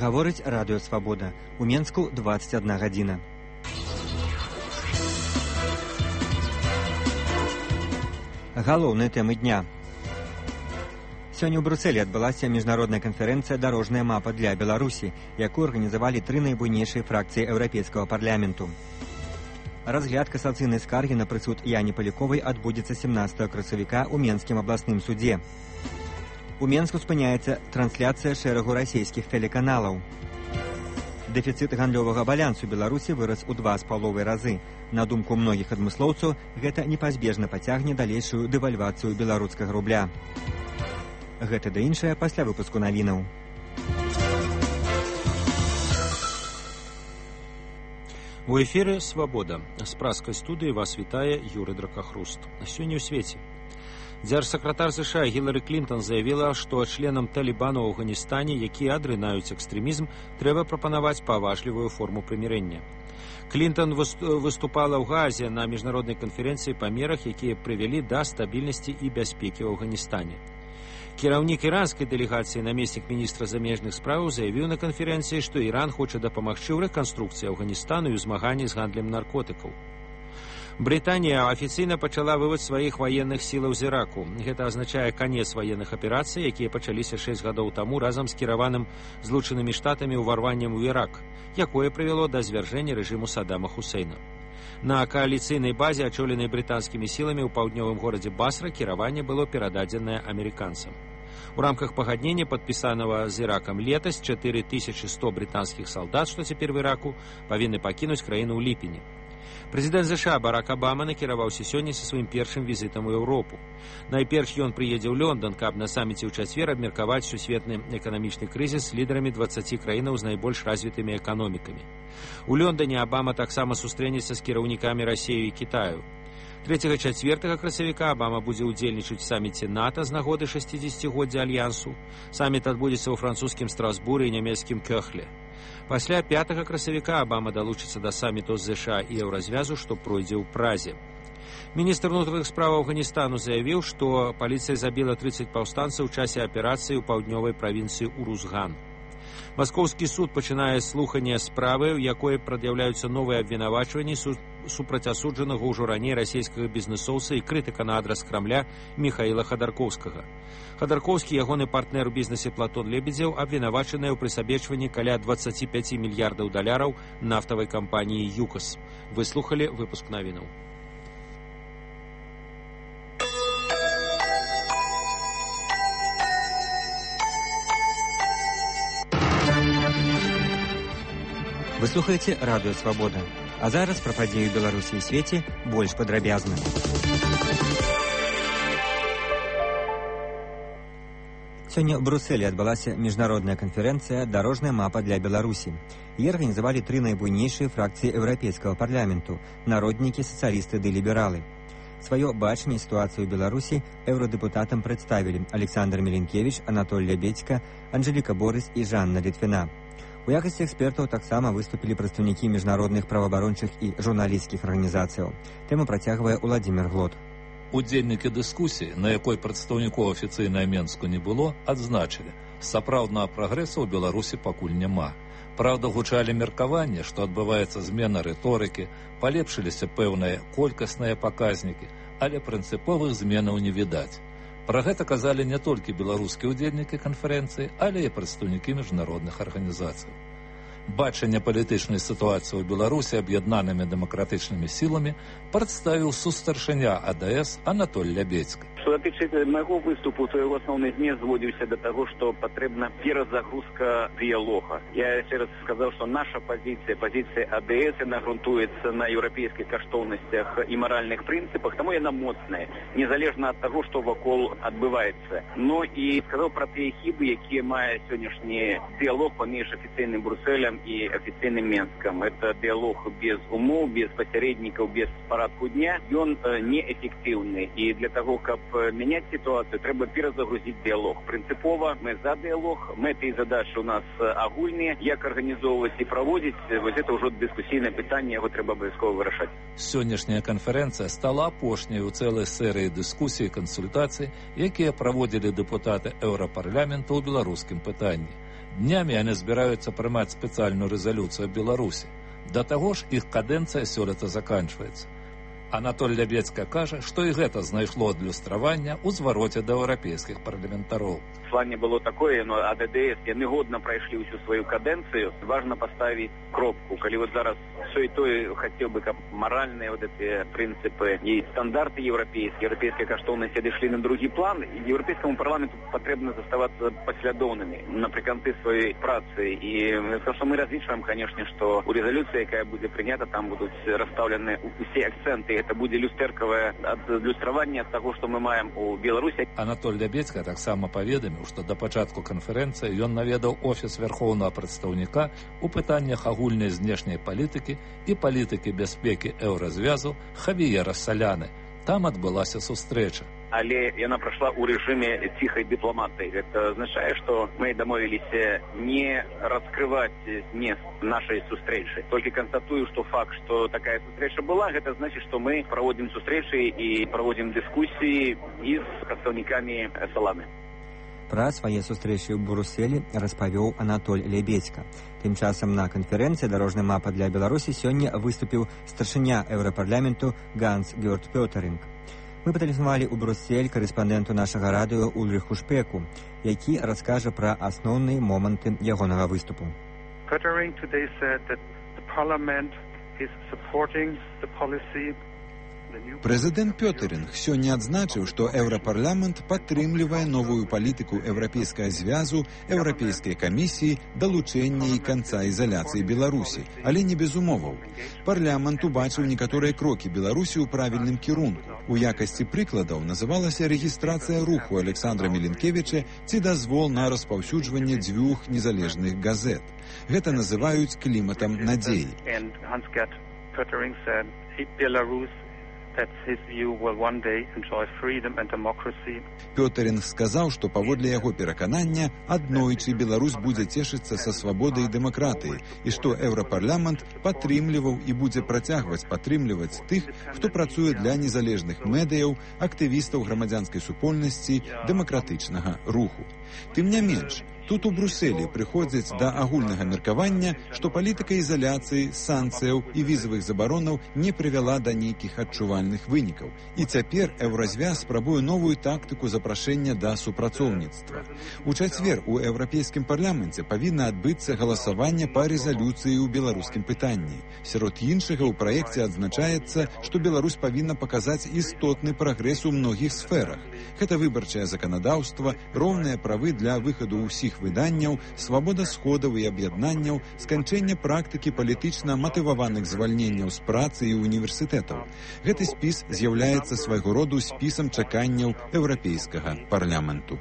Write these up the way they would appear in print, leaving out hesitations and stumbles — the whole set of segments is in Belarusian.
Гаворыць радыё «Свабода». У Менску 21 гадзіна. Галоўныя тэмы дня. Сёння ў Брусэлі адбылася міжнародная канферэнцыя «Дарожная мапа для Беларусі», якую арганізавалі 3 найбуйнейшыя фракцыі Еўрапейскага парламенту. Разгляд касацыйнай скаргі на прысуд Яне Паляковай адбудзецца 17 красавіка ў Менскім абласным судзе. У Менску спыняецца трансляцыя шэрагу расійскіх тэлеканалаў. Дэфіцыт гандлёвага балансу Беларусі вырас у 2,5 разы. На думку многіх адмыслоўцаў, гэта непазбежна пацягне далейшую дэвальвацыю беларускага рубля. Гэта да іншае пасля выпуску навінаў. У эфіры «Свабода». З праскай студыі вас вітае Юрый Дракахруст. Сёння ў свеце. Дзяржсакратар США Гілары Клінтон заявіла, што членам Талібану ў Афганістане, якія адрынаюць экстрэмізм, трэба прапанаваць паважлівую форму прымірэння. Клінтон выступала ў Гаазе на міжнароднай канферэнцыі па мерах, якія прывялі да стабільнасці і бяспекі ў Афганістане. Кіраўнік іранскай дэлегацыі, намеснік міністра замежных справаў, заявіў на канферэнцыі, што Іран хоча дапамагчы ў рэканструкцыі Афганістану і ў змаганні з гандлем наркотыкаў. Брытанія афіцыйна пачала вывод сваіх ваенных сілаў з Іраку. Гэта азначае канец ваенных аперацый, якія пачаліся 6 гадоў таму разам з кіраваным Злучанымі Штатамі ўварваннем у Ірак, якое прывяло да звяржэння рэжыму Саддама Хусейна. На кааліцыйнай базе, ачоленай брытанскімі сіламі ў паўднёвым горадзе Басра, кіраванне было перададзенае амерыканцам. У рамках пагаднення, падпісанага з Іракам летась, 4100 брытанскіх салдат, што цяпер в Іраку, павінны пакінуць краіну ў ліпені. Прэзідэнт США Барак Абама накіраваўся сёння са сваім першым візітам у Еўропу. Найперш ён прыедзе ў Лондан, каб на саміце ў чацвер абмеркаваць сусветны эканамічны крызіс з лідарамі 20 краінаў з найбольш развітымі эканомікамі. У Лондане Абама таксама сустрэнецца з кіраўнікамі Расіі і Кітаю. 3-4 красавіка Абама будзе ўдзельнічаць у саміце НАТО з нагоды 60-годдзя Альянсу. Саміт адбудзецца ў французскім Страсбуры і нямецкім Кёхле. Пасля 5 красавіка Абама далучыцца да саміту з США і еўразвязу, што пройдзе ў Празе. Міністр унутраных справаў Афганістану заявіў, што паліцыя забіла 30 паўстанцаў у часе аперацыі ў паўднёвай правінцыі Урузган. Маскоўскі суд пачынае слуханне справы, у якой прад'яўляюцца новыя абвінавачванні супраць асуджанага ўжо раней расійскага бізнэсоўца і крытыка на адрас Крамля Міхаіла Хадаркоўскага. Хадаркоўскі, ягоны партнер у бізнесе Платон Лебедзеў, абвінавачаныя ў прысабечванні каля 25 мільярдаў даляраў нафтавай кампаніі «ЮКОС». Выслухалі выпуск навінаў. Вы слухаеце радыё «Свабода». А зараз пра падзеі ў Беларусі і свеце больш падрабязна. Сёння ў Брусэлі адбылася міжнародная канферэнцыя «Дарожная мапа для Беларусі». Яе арганізавалі 3 найбуйнейшыя фракцыі Еўрапейскага парламенту – народнікі, сацыялісты ды лібералы. Сваё бачанне сітуацыі ў Беларусі еўрадэпутатам прадставілі Александр Меленкевіч, Анатоль Лябедзька, Анжэліка Борыс і Жанна Літвіна. У якасці экспертаў таксама выступілі прадстаўнікі міжнародных праваабарончых і журналісцкіх арганізацыяў. Тэму працягвае Уладзімір Глот. Удзельнікі дыскусіі, на якой прадстаўнікоў афіцыйна Менску не было, адзначылі, сапраўднага прагрэсу ў Беларусі пакуль няма. Праўда, гучалі меркаванне, што адбываецца змена рыторыкі, палепшыліся пэўныя колькасныя паказнікі, але прынцыповых зменаў не відаць. Пра гэта казалі не толькі беларускія ўдзельнікі канферэнцыі, але і прадстаўнікі міжнародных арганізацый. Бачанне палітычнай сітуацыі ў Беларусі аб'яднанымі дэмакратычнымі сіламі прадставіў сустаршыня АДС Анатоль Лябедзька. Што датычыцца майго выступу, то яго асноўны змест зводзіўся да таго, што патрэбна перазагрузка дыялога. Я яшчэ раз сказаў, што наша пазіцыя АДС, яна грунтуецца на еўрапейскіх каштоўнасцях і маральных прынцыпах, таму яна моцная, незалежна ад таго, што вакол адбываецца. Ну і сказаў пра тыя хібы, якія мае сённяшні дыялог паміж афіцыйным Брусэлем і афіцыйным Менскам. Это дыялог без умоў, без пасярэднікаў, без парадку дня. Ён неэфектыўны. І для таго, каб мяняць сітуацыю, трэба перазагрузіць дыялог. Прынцыпова мы за дыялог, мэты і задачы у нас агульныя. Як арганізоўваць і праводзіць, вось гэта ўжо дыскусійнае пытанне, яго трэба абавязкова вырашаць. Сённяшняя канферэнцыя стала апошняй у цэлай серыі дыскусій і кансультацый, якія праводзілі дэпутаты Еўрапарламента ў беларускім пытанні. Днямі яны збіраюцца прымаць спецыяльную рэзалюцыю Беларусі. Да таго ж іх кадэнцыя сёлета заканчваецца. Анатоль Лябецька кажа, што і гэта знайшло адлюстравання ў звароце да еўрапейскіх парламентароў. Послание было такое, но АДДС яны годна прайшлі ўсю сваю кадэнцыю. Важно поставить кропку. Калі вот зараз все и то хотел бы, как моральные вот эти принципы и стандарты европейские каштоўнасці дошли на другі план, Европейскому парламенту потрібно заставаться послідовними наприканцы своей працы. И то, что мы различаем, конечно, что у резолюции, якая будет принята, там будут расставлены все акценты. Это будет люстерковое адлюстраванне от того, что мы маем у Беларусі. Анатоль Лябецька таксама паведаміў, што да пачатку канферэнцыі ён наведаў офіс вярхоўнага прадстаўніка у пытаннях агульнай знешняй палітыкі і палітыкі бяспекі еўразвязу Хавіера Саляны. Там адбылася сустрэча. Але яна пройшла у режиме тихой дипломатии. Это означает, что мы домовились не раскрывать мест нашей встречи. Только констатую, что факт, что такая встреча была, это значит, что мы проводим встречи и проводим дискуссии и с представниками Саланы. Пра свае сустрэчы ў Брусэлі распавёў Анатоль Лябецька. Тым часам на канферэнцыі «Дарожная мапа для Беларусі» сёння выступіў старшыня Еўрапарламенту Ганс-Гёрт Пётэринг. Мы патэлефанавалі ў Бруссель карэспандэнту нашага радыё Ульриху Шпеку, які раскажа пра асноўныя моманты ягонага выступу. Pöttering today said that the parliament is supporting the policy. Прэзідэнт Пётэринг сёння адзначыў, што Еўрапарламент падтрымлівае новую палітыку Еўрапейскага звязу, Еўрапейскай камісіі, далучэння і канца ізаляцыі Беларусі, але не без умоваў. Парламент убачыў некаторыя крокі Беларусі ў правільным кірунку. У якасці прыкладаў называлася рэгістрацыя руху Александра Міленкевіча ці дазвол на распаўсюджванне 2 незалежных газет. Гэта называюць кліматам надзеі. That his view will one day enjoy freedom and democracy. Пётэринг сказаў, што паводле яго пераканання аднойчы Беларусь будзе цешыцца са свабодай і дэмакратыяй, і што Еўрапарламент падтрымліваў і будзе працягваць падтрымліваць тых, хто працуе для незалежных медыяў, актывістаў грамадзянскай супольнасці, дэмакратычнага руху. Тым не менш, тут у Брусселі прыходзяць да агульнага меркавання, што палітыка ізаляцыі, санкцыяў і візавых забаронаў не прывяла да нейкіх адчувальных вынікаў. І цяпер Еўразвяз спрабуе новую тактыку запрашэння да супрацоўніцтва. У чацвер у Еўрапейскім парламенце павінна адбыцца галасаванне па рэзалюцыі ў беларускім пытанні. Сярод іншага ў праекце адзначаецца, што Беларусь павінна паказаць істотны прагрэс у многіх сферах. Гэта выбарчае заканадаўства, роўныя правы для выхаду ўсіх выданняў, свабода сходаў і аб'яднанняў, сканчэнне практыкі палітычна матываваных звальненняў з працы і універсітэтаў. Гэты спіс з'яўляецца свайго роду спісам чаканняў Еўрапейскага парламенту.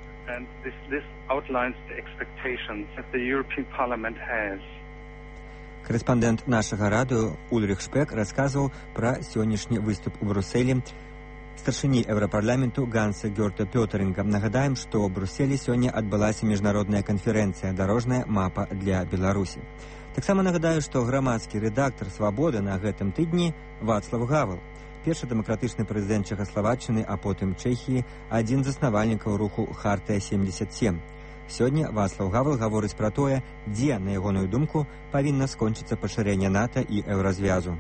Карэспандэнт нашага радыё Ульрих Шпек расказваў пра сённяшні выступ у Брусселі старшыні Еўрапарламенту Ганса Гёрта Пётэринга. Нагадаем, што ў Брусселі сёння адбылася міжнародная канферэнцыя «Дарожная мапа для Беларусі». Таксама нагадаю, што грамадскі рэдактар «Свабоды» на гэтым тыдні Вацлав Гавел, першы дэмакратычны прэзідэнт Чэхаславаччыны, а потым Чэхіі, адзін з заснавальнікаў руху «Хартыя-77». Сёння Вацлав Гавел гаворыць пра тое, дзе, на ягоную думку, павінна скончыцца пашырэнне НАТО і Еўразвязу.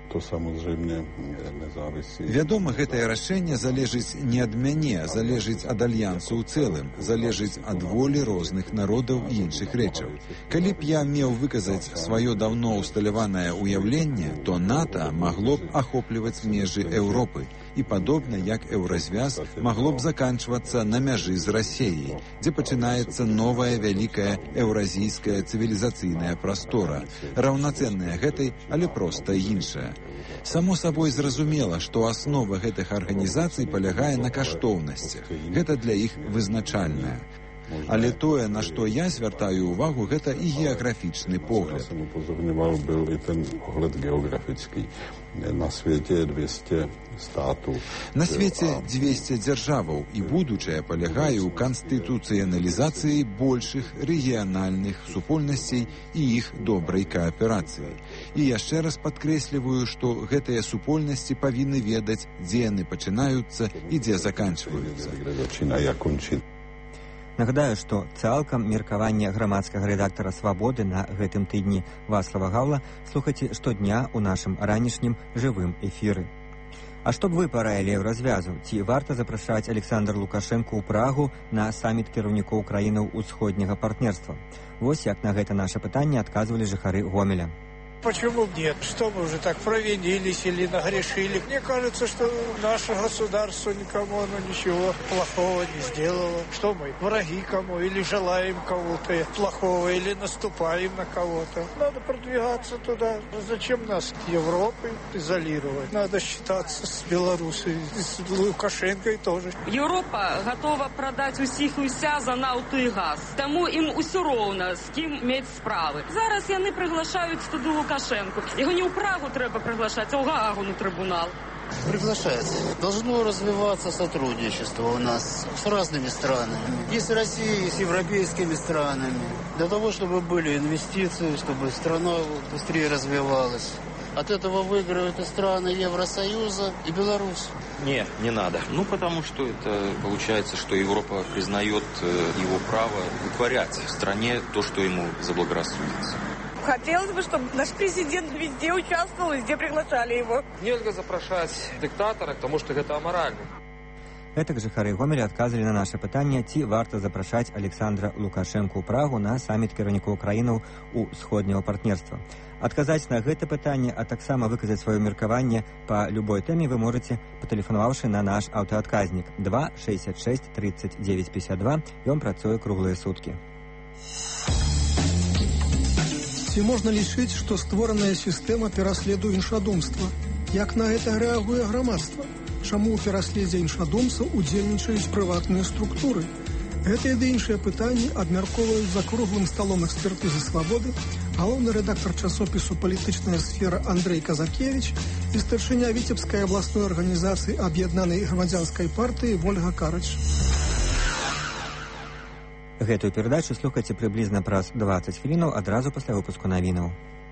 Вядома, гэтае рашэнне залежыць не ад мяне, а залежыць ад альянсу ў цэлым, залежыць ад волі розных народаў і іншых рэчаў. Калі б я меў выказаць сваё даўно усталяванае ўяўленне, то НАТО магло б ахопліваць межы Еўропы і, падобна як Еўразвяз, магло б заканчвацца на мяжы з Расіяй, дзе пачынаецца новая вялікая еўразійская цывілізацыйная прастора, раўнацэнная гэтай, але проста іншая. Само сабой зразумела, што аснова гэтых арганізацый палягае на каштоўнасцях. Гэта для іх вызначальнае. Але тое, на што я звяртаю ўвагу, гэта і геаграфічны погляд. На свеце 200 дзяржаваў, і будучае палягае ў канстытуцыяналізацыі большых рэгіянальных супольнасцей і іх добрай кааперацыі. І яшчэ раз падкрэсліваю, што гэтыя супольнасці павінны ведаць, дзе яны пачынаюцца і дзе заканчваюцца. Нагадаю, што цалкам меркаванне грамадскага рэдактара «Свабоды» на гэтым тыдні Вацлава Гаўла слухайце штодня ў нашым ранішнім жывым эфіры. А што б вы параілі развязу? Ці варта запрашаць Александр Лукашенко ў Прагу на саміт кіраўнікоў краінаў усходняга партнерства? Вось як на гэта наша пытанне адказвалі жыхары Гомеля. Почему нет? Что мы уже так провинились или нагрешили? Мне кажется, что наше государство никому ничего плохого не сделало. Что мы, враги кому? Или желаем кого-то плохого? Или наступаем на кого-то? Надо продвигаться туда. Зачем нас Европой изолировать? Надо считаться с Белоруссией, с Лукашенкой тоже. Европа готова продать усіх і уся за нафту і газ. Тому їм усё роўна, з ким мець справи. Зараз яны приглашають туди Лукашенко. Його не у Прагу треба приглашати, а у Гаагу на трибунал. Приглашать. Должно развиваться сотрудничество у нас с разными странами. И с Россией, и с европейскими странами. Для того, чтобы были инвестиции, чтобы страна быстрее развивалась. От этого выиграют и страны Евросоюза, и Беларусь. Нет, не надо. Потому что это получается, что Европа признает его право вытворять в стране то, что ему заблагорассудится. Хотелось бы, чтобы наш президент везде участвовал, везде приглашали его. Нельзя запрашаць диктатора, потому что это аморально. Гэтак жыхары Гомеля адказалі на наше пытанне, ці варта запрашаць Александра Лукашенко ў Прагу на саміт кіраўнікоў краінаў усходняга партнерства. Адказаць на гэта пытанне, а таксама выказаць сваё меркаванне па любой тэме вы можаце, патэлефанаваўшы на наш аўтаадказнік 2 66 39 52. Ён працуе круглыя суткі. Ці можна лічыць, што створаная сістэма пераследу іншадумства? Як на гэта рэагуе грамадства? Чаму ў пераследзе іншадумцаў удзельнічаюць прыватныя структуры? Гэтыя ды іншыя пытанні абмяркоўваюць за круглым сталом экспертызы «Свабоды» галоўны рэдактар часопісу «Палітычная сфера» Андрэй Казакевіч і старшыня Віцебскай абласной арганізацыі аб'яднанай грамадзянскай партыі Вольга Карач. Гэтую перадачу слухайце прыблізна праз 20 хвілінаў адразу пасля выпуску навінаў.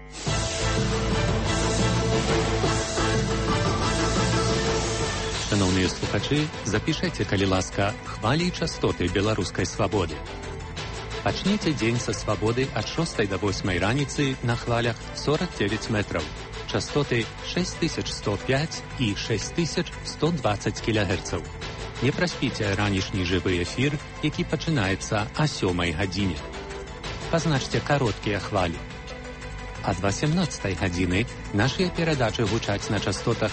Шановныя слухачы, запішайце, калі ласка, хвалі і частоты беларускай свабоды. Пачніце дзень са свабоды ад 6 до 8 раніцы на хвалях 49 метраў. Частоты 6105 і 6120 кГц. Не праспіце ранішні жывы эфір, які пачынаецца о 7 гадзіне. Пазначце кароткія хвалі. Ад 18 гадзіны нашыя перадачы гучаць на частотах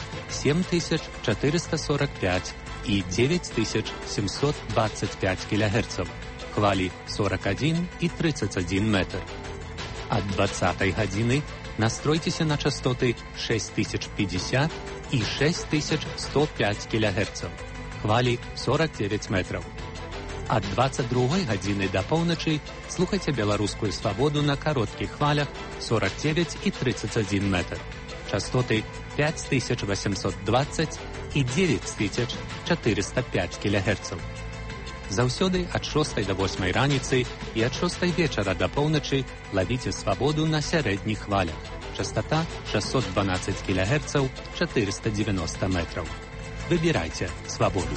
7445 і 9725 кГц. Хвалі 41 і 31 метр. Ад 20 гадзіны настройцеся на частоты 6050 і 6105 кГц. Хвалі 49 метраў. Ад 22 гадзіны да поўначы слухайце беларускую свабоду на кароткіх хвалях 49 і 31 метр. Частоты 5820 і 9405 кГц. Заўсёды ад 6 до 8 раніцы і ад 6 вечара да поўначы лавіце свабоду на сярэдніх хвалях. Частота 612 кГц, 490 метраў. Выбірайце свабоду.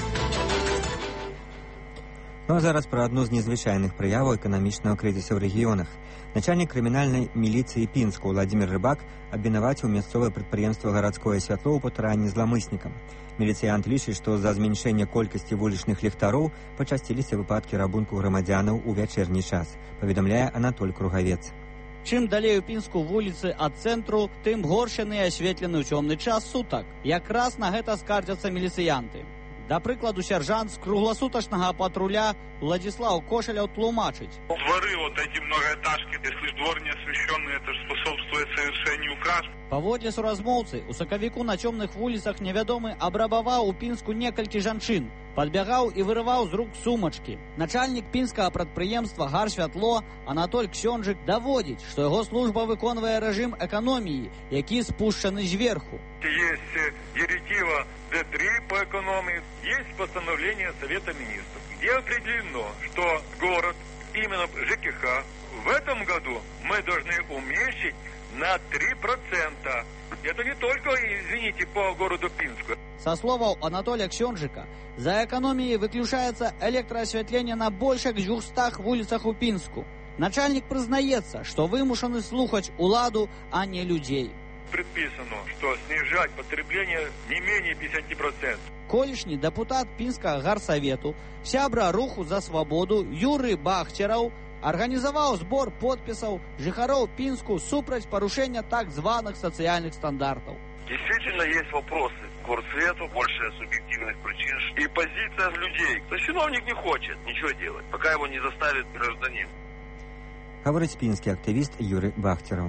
Ну а зараз пра адну з незвычайных прыяваў эканамічнага крызісу ў рэгіёнах. Начальнік крымінальнай міліцыі Пінску Владзімір Рыбак абвінаваціў мясцовае прадпрыемства «Гарадское святло» ў патуранні зламыснікам. Міліцыянт лічыць, што за змяншэнне колькасці вулічных ліхтароў пачасціліся выпадкі рабунку грамадзянаў у вячэрні час, паведамляе Анатоль Кругавец. Чым далей у Пінску вуліцы ад цэнтру, тым горш яны асветлены ў цёмны час сутак. Якраз на гэта скардзяцца міліцыянты. Да прыкладу, сяржант з кругласутачнага патруля Владислав Кошеляў тлумачыць. Дворы, вот эти многоэтажки, если двор не освещенный, это способствует совершению краж. Паводле суразмоўцы, у сакавіку на цёмных вуліцах невядомы абрабаваў у Пінску некалькі жанчын, падбягаў і вырываў з рук сумачкі. Начальнік пінскага прадпрыемства «Гарсвятло» Анатоль Ксёнжык даводзіць, што яго служба выконвае рэжым эканоміі, які спушчаны зверху. Есть директива Д3 по экономии, есть постановление Совета Министров, где определено, что город, именно ЖКХ, в этом году мы должны уменьшить на 3%. Это не только, извините, по городу Пинску. Со словаў Анатолия Ксёнджика, за экономией выключается электроосвятление на больше 200 вулицах у Пинску. Начальник признаецца, что вымушаны слухаць уладу, а не людей. Предписано, что снижать потребление не менее 50%. Колішні депутат Пінскага гарсавету, сябра руху за свободу Юры Бахцераў организовал сбор подписов жыхароў Пинску супраць парушения так званых социальных стандартов. Действительно есть вопросы к горсвету, больше субъективных причин и позиция людей. То есть чиновник не хочет ничего делать, пока его не заставит гражданин. Говорить пинский активист Юрий Бахцераў.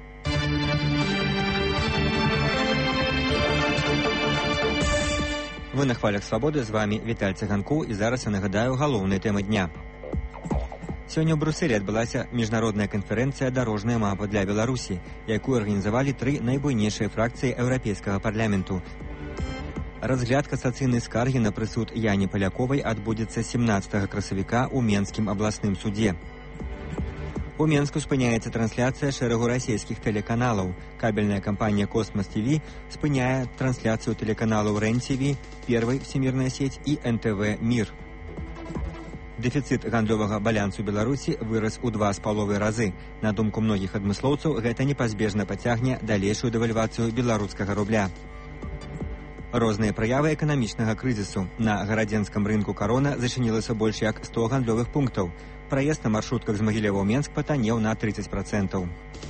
Вы на хвалях свободы, з вами Віталь Цыганку, і зараз я нагадаю галоўныя тэмы дня. Сёння ў Брусэлі адбылася міжнародная канферэнцыя «Дарожная мапа для Беларусі», якую арганізавалі 3 найбуйнейшыя фракцыі Еўрапейскага парламенту. Разгляд касацыйнай скаргі на прысуд Яні Паляковай адбудзецца 17 красавіка ў Менскім абласным судзе. У Менску спыняецца трансляцыя шэрагу расійскіх тэлеканалаў. Кабельная кампанія «Космос ТВ» спыняе трансляцыю тэлеканалаў РЕН-ТВ, Первой всемирная сеть і НТВ «Мир». Дэфіцыт гандлёвага балансу Беларусі вырас у 2,5 разы. На думку многіх адмыслоўцаў, гэта непазбежна пацягне далейшую дэвальвацыю беларускага рубля. Розныя праявы эканамічнага крызісу. На гарадзенскам рынку «Карона» зачынілася больш як 100 гандлёвых пунктаў. Праезд на маршрутках з Магілёва ў Менск патаннеў на 30%.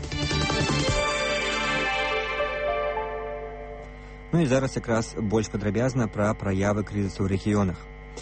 Ну і зараз якраз больш падрабязна пра праявы крызісу ў рэгіёнах.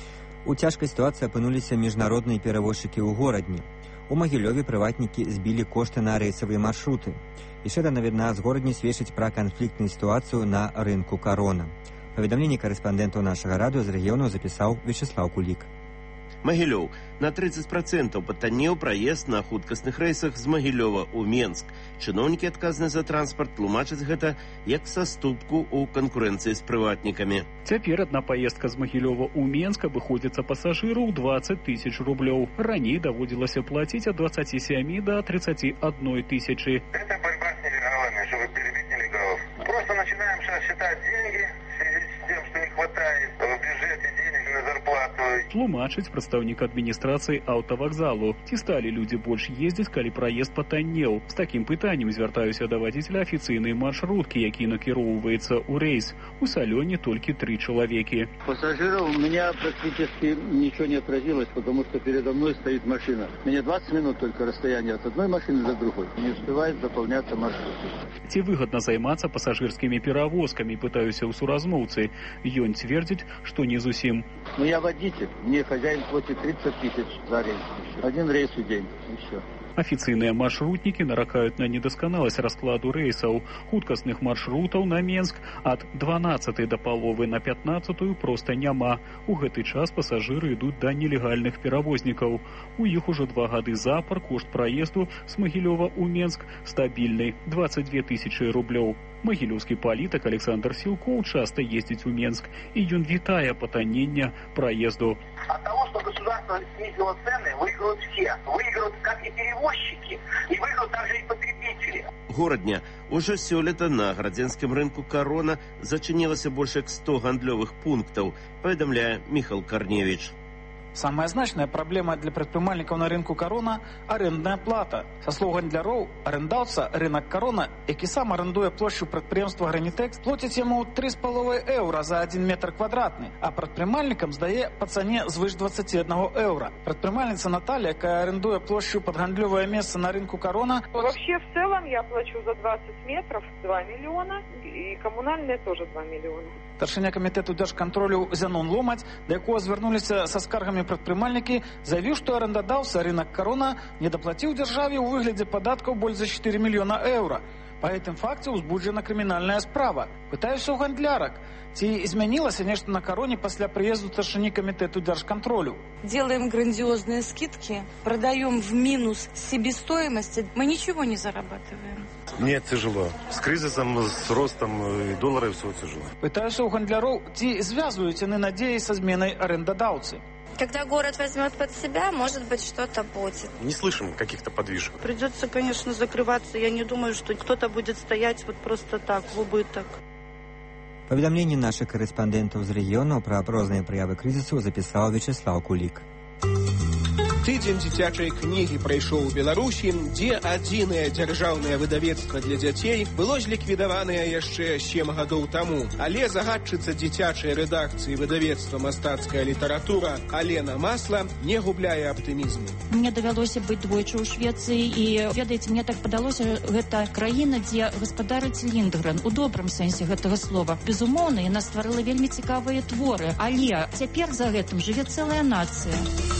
У цяжкай сітуацыі апынуліся міжнародныя перавозчыкі ў горадні. У Магілёве прыватнікі збілі кошты на рэйсавыя маршруты. Яшчэ да навідна з горадні сведчыць пра канфліктную сітуацыю на рынку «Карона». Паведамленне карэспандэнтаў нашага радыё з рэгіёнаў запісаў Вячеслаў Кулік. Магілёў. На 30% патаннеў праезд на хуткасных рэйсах з Магілёва ў Менск. Чыноўнікі, адказныя за транспарт, тлумачаць гэта як саступку ў канкурэнцыі з прыватнікамі. Цяпер адна паездка з Магілёва ў Менск абыходзіцца пасажыру ў 20 000 рублёў. Раней даводзілася плаціць ад 27 до 31 тысячи. Это борьба с нелегалами, чтобы перебить нелегалов. Просто начинаем сейчас считать деньги в связи с тем, что не хватает в бюджете денег на зарплату. Тлумачыць прадстаўнік адміністрацыі аўтавакзалу. Ці сталі людзі больш ездзіць, калі праезд патаннеў? З такім пытаннем звяртаюся да вадзіцеля афіцыйнай маршруткі, які накіроўваецца ў рэйс. У Салёне толькі 3 человеки. Пассажиров у меня практически ничего не отразилось, потому что передо мной стоит машина. Мне 20 минут только расстояние от одной машины до другой. Не успевает заполняться маршрут. Ці выгадна займацца пасажырскімі перавозкамі, пытаюся ў суразмоўцы. Ён цвердзіць, што не зусім. Ну я водитель, мне хозяин платит 30 000 за рейс. Один рейс в день, и все. Афіцыйныя маршрутнікі наракаюць на недасканаласць раскладу рэйсаў. Хуткасных маршрутаў на Менск ад 12 до паловы на 15 проста няма. У гэты час пасажыры ідуць да нелегальных перавознікаў. У іх ужо 2 гады запар кошт праезду з Магілёва ў Менск стабільны 22 000 рублёў. Магілёўскі палітык Александр Сілкоў часта ездзіць у Менск, і ён вітае патаннення праезду. От того, что государство снизило цены, выиграют все. Выиграют как и перевозчики, и выиграют также и потребители. Горадня. Уже сёлета на гарадзенскім рынку «Карона» зачынілася больш як 100 гандлёвых пунктаў, паведамляе Міхал Карневіч. Самая значная проблема для предпринимальников на рынку «Карона» – арендная плата. Со слов гандляроў, арендаўца рынок «Карона», які сам арендуе площу прадпрыемства «Гранітекс», плоціць яму 3,5 еўра за 1 метр квадратны, а прадпрымальнікам здае па цане звыш 21 еўра. Прадпрымальніца Наталья, якая арендуе площу под гандлёвое место на рынку «Карона». Вообще в целом я плачу за 20 метров 2 миллиона, и коммунальные тоже 2 миллиона. Старшыня камітэту дзяржкантролю Зянон Ломаць, да якога звярнуліся са скаргамі прадпрымальнікі, заявіў, што арендадаўца рынок «Карона» не даплаціў дзяржаве ў выглядзе падаткаў больш за 4 мільёна еўра. Па гэтым факце ўзбуджана крымінальная справа. Пытаюся ў гандлярак, ці змянілася нешта на «Кароне» пасля прыезду старшыні камітэту дзяржкантролю. Делаем грандиозные скидки, продаем в минус себестоимости, мы ничего не зарабатываем. Нет, тяжело. С кризисом, с ростом доллара и всего тяжело. Пытаюся ў гандляроў, ці звязываюць яны надеі са зменай арендадаўцы. Когда город возьмет под себя, может быть, что-то будет. Не слышим каких-то подвижек. Придется, конечно, закрываться. Я не думаю, что кто-то будет стоять вот просто так, в убыток. Паведамленні наших корэспандэнтаў з рэгіёнаў пра розныя праявы крызісу запісаў Вячеслав Кулік. Тыдзень дзіцячай кнігі прайшоў у Беларусі, дзе адзінае дзяржаўнае выдавецтва для дзяцей было зліквідаванае яшчэ 7 гадоў таму. Але загадчыца дзіцячай рэдакцыі выдавецтва «Мастацкая літаратура» Алена Масла не губляе аптымізму. Мне давялося быць двойчы ў Швецыі і, ведаеце, мне так падалося, гэта краіна, дзе гаспадарыць Ліндгрен у добрым сэнсе гэтага слова. Безумоўна, яна стварыла вельмі цікавыя творы, але цяпер за гэтым жыве цэлая нацыя.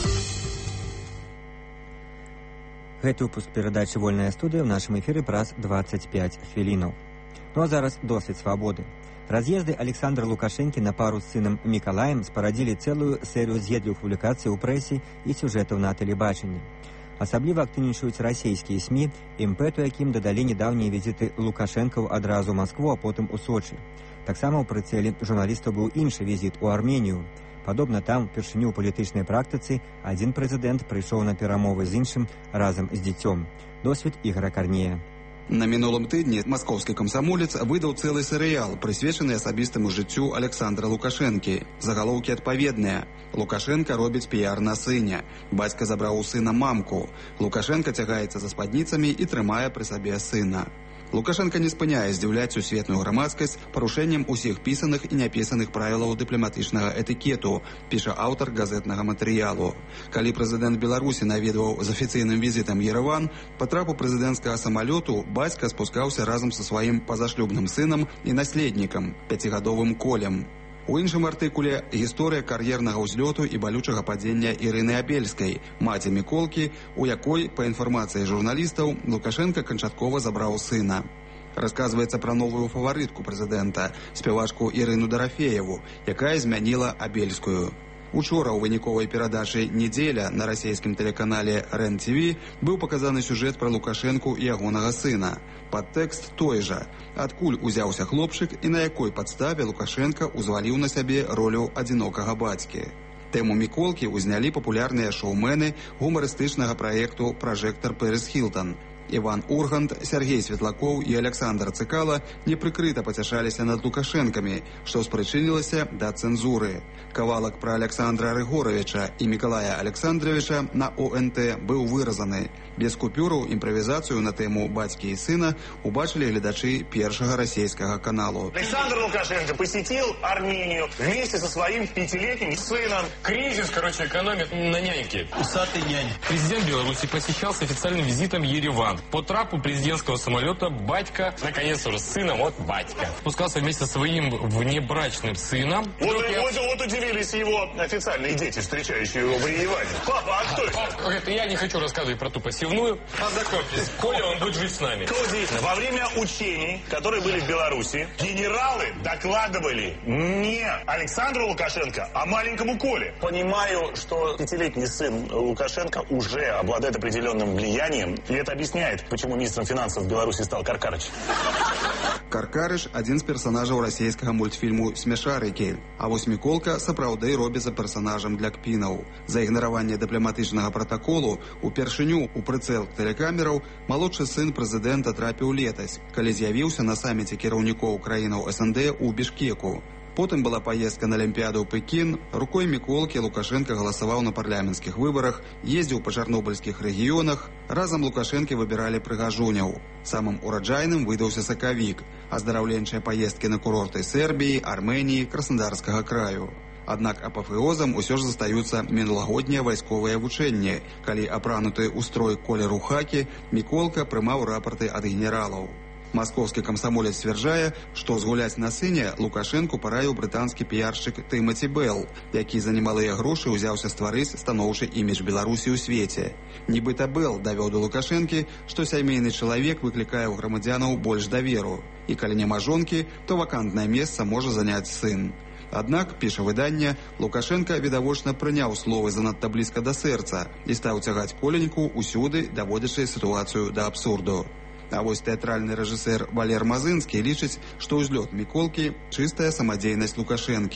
Гэты выпуск перадачы «Вольная студыя» ў нашым эфіры праз 25 хвілінаў. Ну а зараз досыць свабоды. Раз'езды Александра Лукашэнкі на пару з сынам Мікалаем спарадзілі цэлую серыю з'едлівых публікацый у прэсе і сюжэтаў на тэлебачанні. Асабліва актыўнічаюць расійскія СМІ, імпэту якім дадалі нядаўнія візіты Лукашэнкаў адразу ў Маскву, а потым у Сочы. Таксама ў прыцэле журналістаў быў іншы візіт у Арменію. Падобна там, упершыню ў палітычнай практыцы, адзін прэзідэнт прыйшоў на перамовы з іншым разам з дзіцём. Досвед Ігора Карнея. На мінулым тыдні маскоўскі камсамолец выдаў цэлы серыял, прысвечаны асабістаму жыццю Александра Лукашэнкі. Загалоўкі адпаведныя. Лукашенко робіць піяр на сыне. Бацька забраў у сына мамку. Лукашенко цягаецца за спадніцамі і трымае пры сабе сына. Лукашенко не спыняе здзіўляць сусветную грамадскасць парушэннем усіх пісаных і няпісаных правілаў дыпламатычнага этыкету, піша аўтар газетнага матэрыялу. Калі прэзідэнт Беларусі наведваў з афіцыйным візітам Ерэван, па трапу прэзідэнцкага самалёту бацька спускаўся разам са сваім пазашлюбным сынам і наследнікам, 5гадовым Колем. У іншым артыкуле гісторыя кар'ернага ўзлёту і балючага падзення Ірыны Абельскай, маці Міколкі, у якой, па інфармацыі журналістаў, Лукашенко канчаткова забраў сына. Расказваецца пра новую фаварытку прэзідэнта, спявачку Ірыну Дарафееву, якая змяніла Абельскую. Учора ў выніковай перадачы «Недзеля» на расійскім тэлеканале РЕН-ТВ быў паказаны сюжэт пра Лукашэнку і ягонага сына. Падтэкст той жа. Адкуль узяўся хлопчык і на якой падставе Лукашенка узваліў на сябе ролю адзінокага бацькі. Тэму Міколкі ўзнялі папулярныя шоумены гумарыстычнага праекту «Пражэктар Пэрыс Хілтан». Іван Ургант, Сергей Светлакоў і Александр Цыкала непрыкрыта пацяшаліся над Лукашэнкамі, што спрычынілася да цэнзуры. Кавалак пра Александра Рыгоровича і Мікалая Александровича на ОНТ быў выразаны. Без купюраў імправізацыю на тэму бацькі і сына убачылі гледачы першага расійскага каналу. Александр Лукашенко посетил Армению вместе со своим 5-летним сыном. Кризис, экономит на няньке. Усатый нянь. Президент Беларуси посещал с официальным визитом Ереван. По трапу президентского самолета батька, наконец уже с сыном, батька, спускался вместе со своим внебрачным сыном. Вот удивились его официальные дети, встречающие его в Ереване. Папа, а кто это? Это я не хочу рассказывать про ту посевную. Познакомьтесь, Коля, он будет жить с нами. Что удивительно, во время учений, которые были в Беларуси, генералы докладывали не Александру Лукашенко, а маленькому Коле. Понимаю, что 5-летний сын Лукашенко уже обладает определенным влиянием, и это объясняет, почему министром финансов в Беларуси стал Каркарыч. Каркарыч – адзін з персанажаў расійскага мультфільму «Смешарыкі». А вось Міколка сапраўды робіцца персанажам для кпінаў. За ігнараванне дыпламатычнага пратаколу упершыню у прыцэл тэлекамераў малодшы сын прэзідэнта трапіў летась, калі з'явіўся на саміце кіраўнікоў краінаў СНД у Бішкеку. Потым была поездка на Олимпиаду ў Пекін, рукой Міколкі Лукашенко галасаваў на парламенцкіх выбарах, ездзіў па чарнобыльскіх рэгіёнах, разам Лукашэнкі выбіралі прыгажуняў. Самым ураджайным выдаўся сакавік, аздараўленчыя паездкі на курорты Сербіі, Арменіі, Краснодарскага краю. Аднак апафеозам усё ж застаюцца мінулагоднія вайсковыя вучэнні, калі апрануты ў строй колеру хакі Міколка прымаў рапарты ад генералаў. Маскоўскі камсамолец сцвярджае, што згуляць на сыне Лукашэнку параіў брытанскі піяршчык Тымаці Белл, які за немалыя грошы ўзяўся стварыць станоўчы імідж Беларусі ў свеце. Нібыта Белл давёў да Лукашэнкі, што сямейны чалавек выклікае ў грамадзянаў больш даверу, і калі няма жонкі, то вакантнае месца можа заняць сын. Аднак, піша выданне, Лукашенко відавочна прыняў словы занадта блізка да сэрца і стаў цягаць коленьку усюды, даводзячы сітуацыю да абсурду. А вось тэатральны рэжысэр Валер Мазынскі лічыць, што ўзлёт Міколкі – чыстая самадзейнасць Лукашэнкі.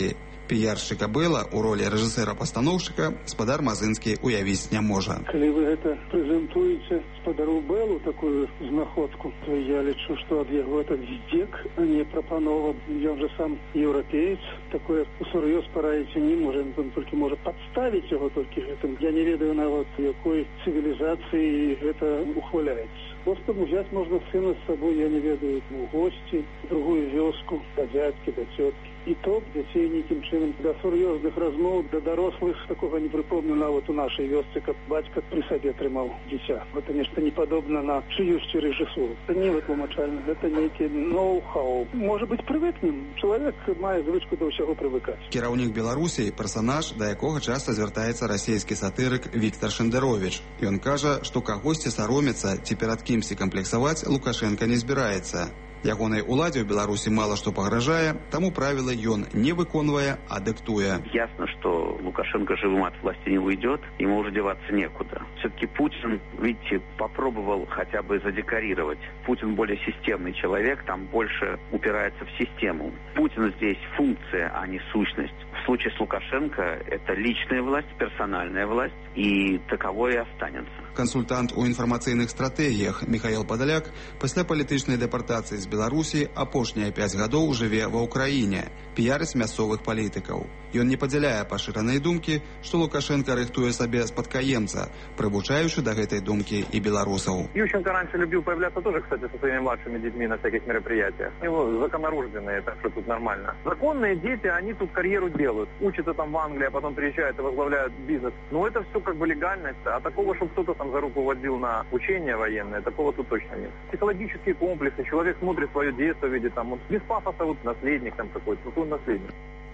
Піяршчыка Бэла ў ролі рэжысэра-пастаноўшчыка спадар Мазынскі уявіць не можа. Калі вы гэта прэзентуеце спадару Бэлу такую знаходку, то я лічу, што ад яго это здзек, а не прапанова. Ён жа сам еўрапеец, такое усур'ёз параіць не можа, ён толькі можа падставіць яго толькі гэтым. Я не ведаю нават, якой цывілізацыі гэта ухваляецца. Просто взять можно сына с собой, я не ведаю, в гости, в другую вёску, до дядьки, до тетки. И то дзяцей нейкім чынам до сур'ёзных размоў, до дорослых, такого не припомню, нават у нашей вёсцы, как бацька при сабе трымаў дзіця. Это нешта не подобно на чыюсьці рэжысуру. Это не вытлумачальна, это нейкі ноу-хау. Может быть, привыкнем. Человек мае звычку до ўсяго привыкать. Кіраўнік Беларусі – персонаж, да якога часта звяртаецца расійскі сатырык Віктор Шендерович. Ён кажа, што кагосьці саромецца ці перад кімсьці камплексаваць Лукашенко не збіраецца. Ягонай уладзе ў Беларусі мала што пагражае, таму правілы ён не выконвае, а дыктуе. Ясно, что Лукашенко живым от власти не уйдет, ему уже деваться некуда. Все-таки Путин, видите, попробовал хотя бы задекорировать. Путин более системный человек, там больше упирается в систему. Путин здесь функция, а не сущность. В случае с Лукашенко это личная власть, персональная власть, и таковой и останется. Кансультант у інфармацыйных стратэгіях Михаил Падаляк пасля палітычнай дэпартацыі з Беларусі апошнія 5 гадоў жыве ва ўкраіне, піярыць мясцовых палітыкаў. Ён не падзяляе пашыранай думкі, што Лукашенко рыхтуе сабе спадкаемца, прыбучаючы да гэтай думкі і беларусаў. Ющенко раньше любил появляться тоже, кстати, со своими младшими детьми на всяких мероприятиях. Его законорожденные, так что тут нормально. Законные дети, они тут карьеру делают. Учатся там в Англии, а потом приезжают и возглавляют бизнес. Но это все как бы легальность. А такого, чтобы кто-то там за руку водил на учения военные, такого тут точно нет. Психологические комплексы. Человек смотрит свое детство, видит там, вот, без пафоса, вот наследник там какой-то. Какой наследник?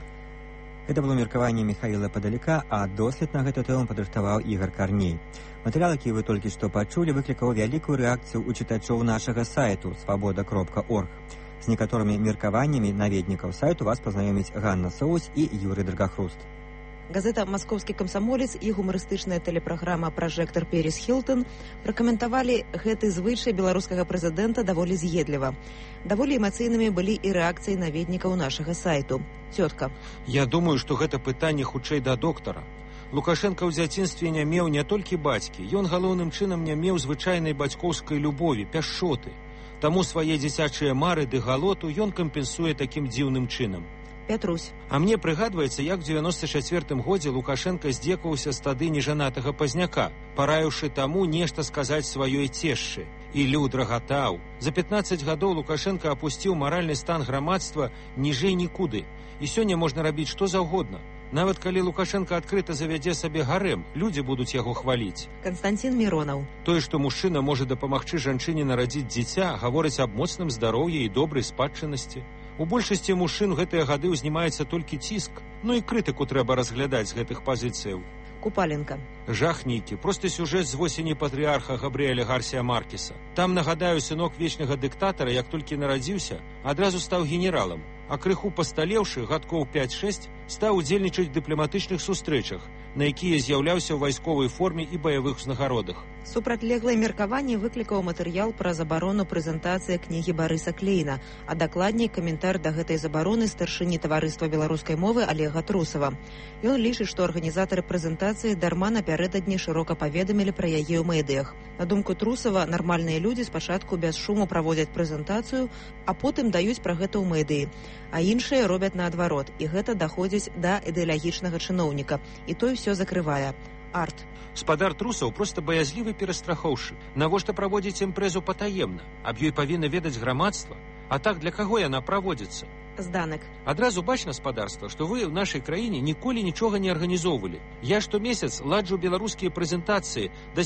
Гэта было меркаванне Михаила Падаляка, а дослед на гэту тэму падрыхтаваў Ігор Карней. Матэрыял, які вы толькі што пачулі, выклікаў вялікую рэакцыю ў чытачоў нашага сайту свабода.орг. З некаторымі меркаваннямі наведнікаў сайту вас пазнаёміць Ганна Соус і Юрый Драгахруст. Газета «Московский комсомолец» і гумарыстычная тэлепраграма «Пражэктар Перес Хілтон» пракаментавалі гэты звычай беларускага прэзідэнта даволі з'едліва. Даволі эмацыйнымі былі і рэакцыі наведнікаў нашага сайту. Цётка. Я думаю, што гэта пытанне хутчэй да доктара. Лукашенко ў дзяцінстве не меў не толькі бацькі, ён галоўным чынам не меў звычайнай бацькоўскай любові, пяшчоты. Таму свае дзіцячыя мары ды галоту ён кампенсуе такім дзіўным чынам. Пятрусь. А мне прыгадваецца, як у 94-м годзе Лукашенко здзекаваўся з тады нежанатага пазняка, параіўшы таму нешта сказаць сваёй цешчы. І люд рагатаў. За 15 гадоў Лукашенко апусціў маральны стан грамадства ніжэй нікуды. І сёння можна рабіць што заўгодна. Нават калі Лукашенко адкрыта завядзе сабе гарэм, людзі будуць яго хваліць. Константин Миронов. Тое, што мужчына можа дапамагчы жанчыне нарадзіць дзіця, гаворыць аб моцным здароўі і добрай спадчыннасці. У большасці мужчын гэтыя гады ўзнімаецца толькі ціск, ну і крытыку трэба разглядаць з гэтых пазіцыяў. Купаленко. Жах нейкі, просты сюжэт з восені патрыарха Габрыэля Гарсія Маркеса. Там, нагадаю, сынок вечнага дыктатара, як толькі нарадзіўся, адразу стаў генералам, а крыху пасталеўшы, гадкоў 5-6, стаў удзельнічаць дыпламатычных сустрэчах, на якія з'яўляўся ў вайсковай форме і баявых узнагародах. Супрацьлеглае меркаванне выклікаў матэрыял пра забарону прэзентацыі кнігі Барыса Клейна, а дакладней каментар да гэтай забароны старшыні таварыства беларускай мовы Олега Трусова. Ён лічыць, што арганізатары прэзентацыі дарма напярэдадні шырока паведамілі пра яе ў медыях. На думку Трусова, нармальныя людзі спачатку без шуму праводзяць прэзентацыю, а потым даюць пра гэта ў медыі, а іншыя робяць наадварот, і гэта даходзіць да ідэалагічнага чыноўніка, і той усё закрывае. Арт. Спадар Трусаў проста баязлівы перастрахоўшчык. Навошта праводзіць імпрэзу патаемна? Аб ёй павінна ведаць грамадства. А так для каго яна праводзіцца? Зданак. Адразу бачна, спадарства, што вы ў нашай краіне ніколі нічога не арганізоўвалі. Я штомесяц ладжу беларускія прэзентацыі да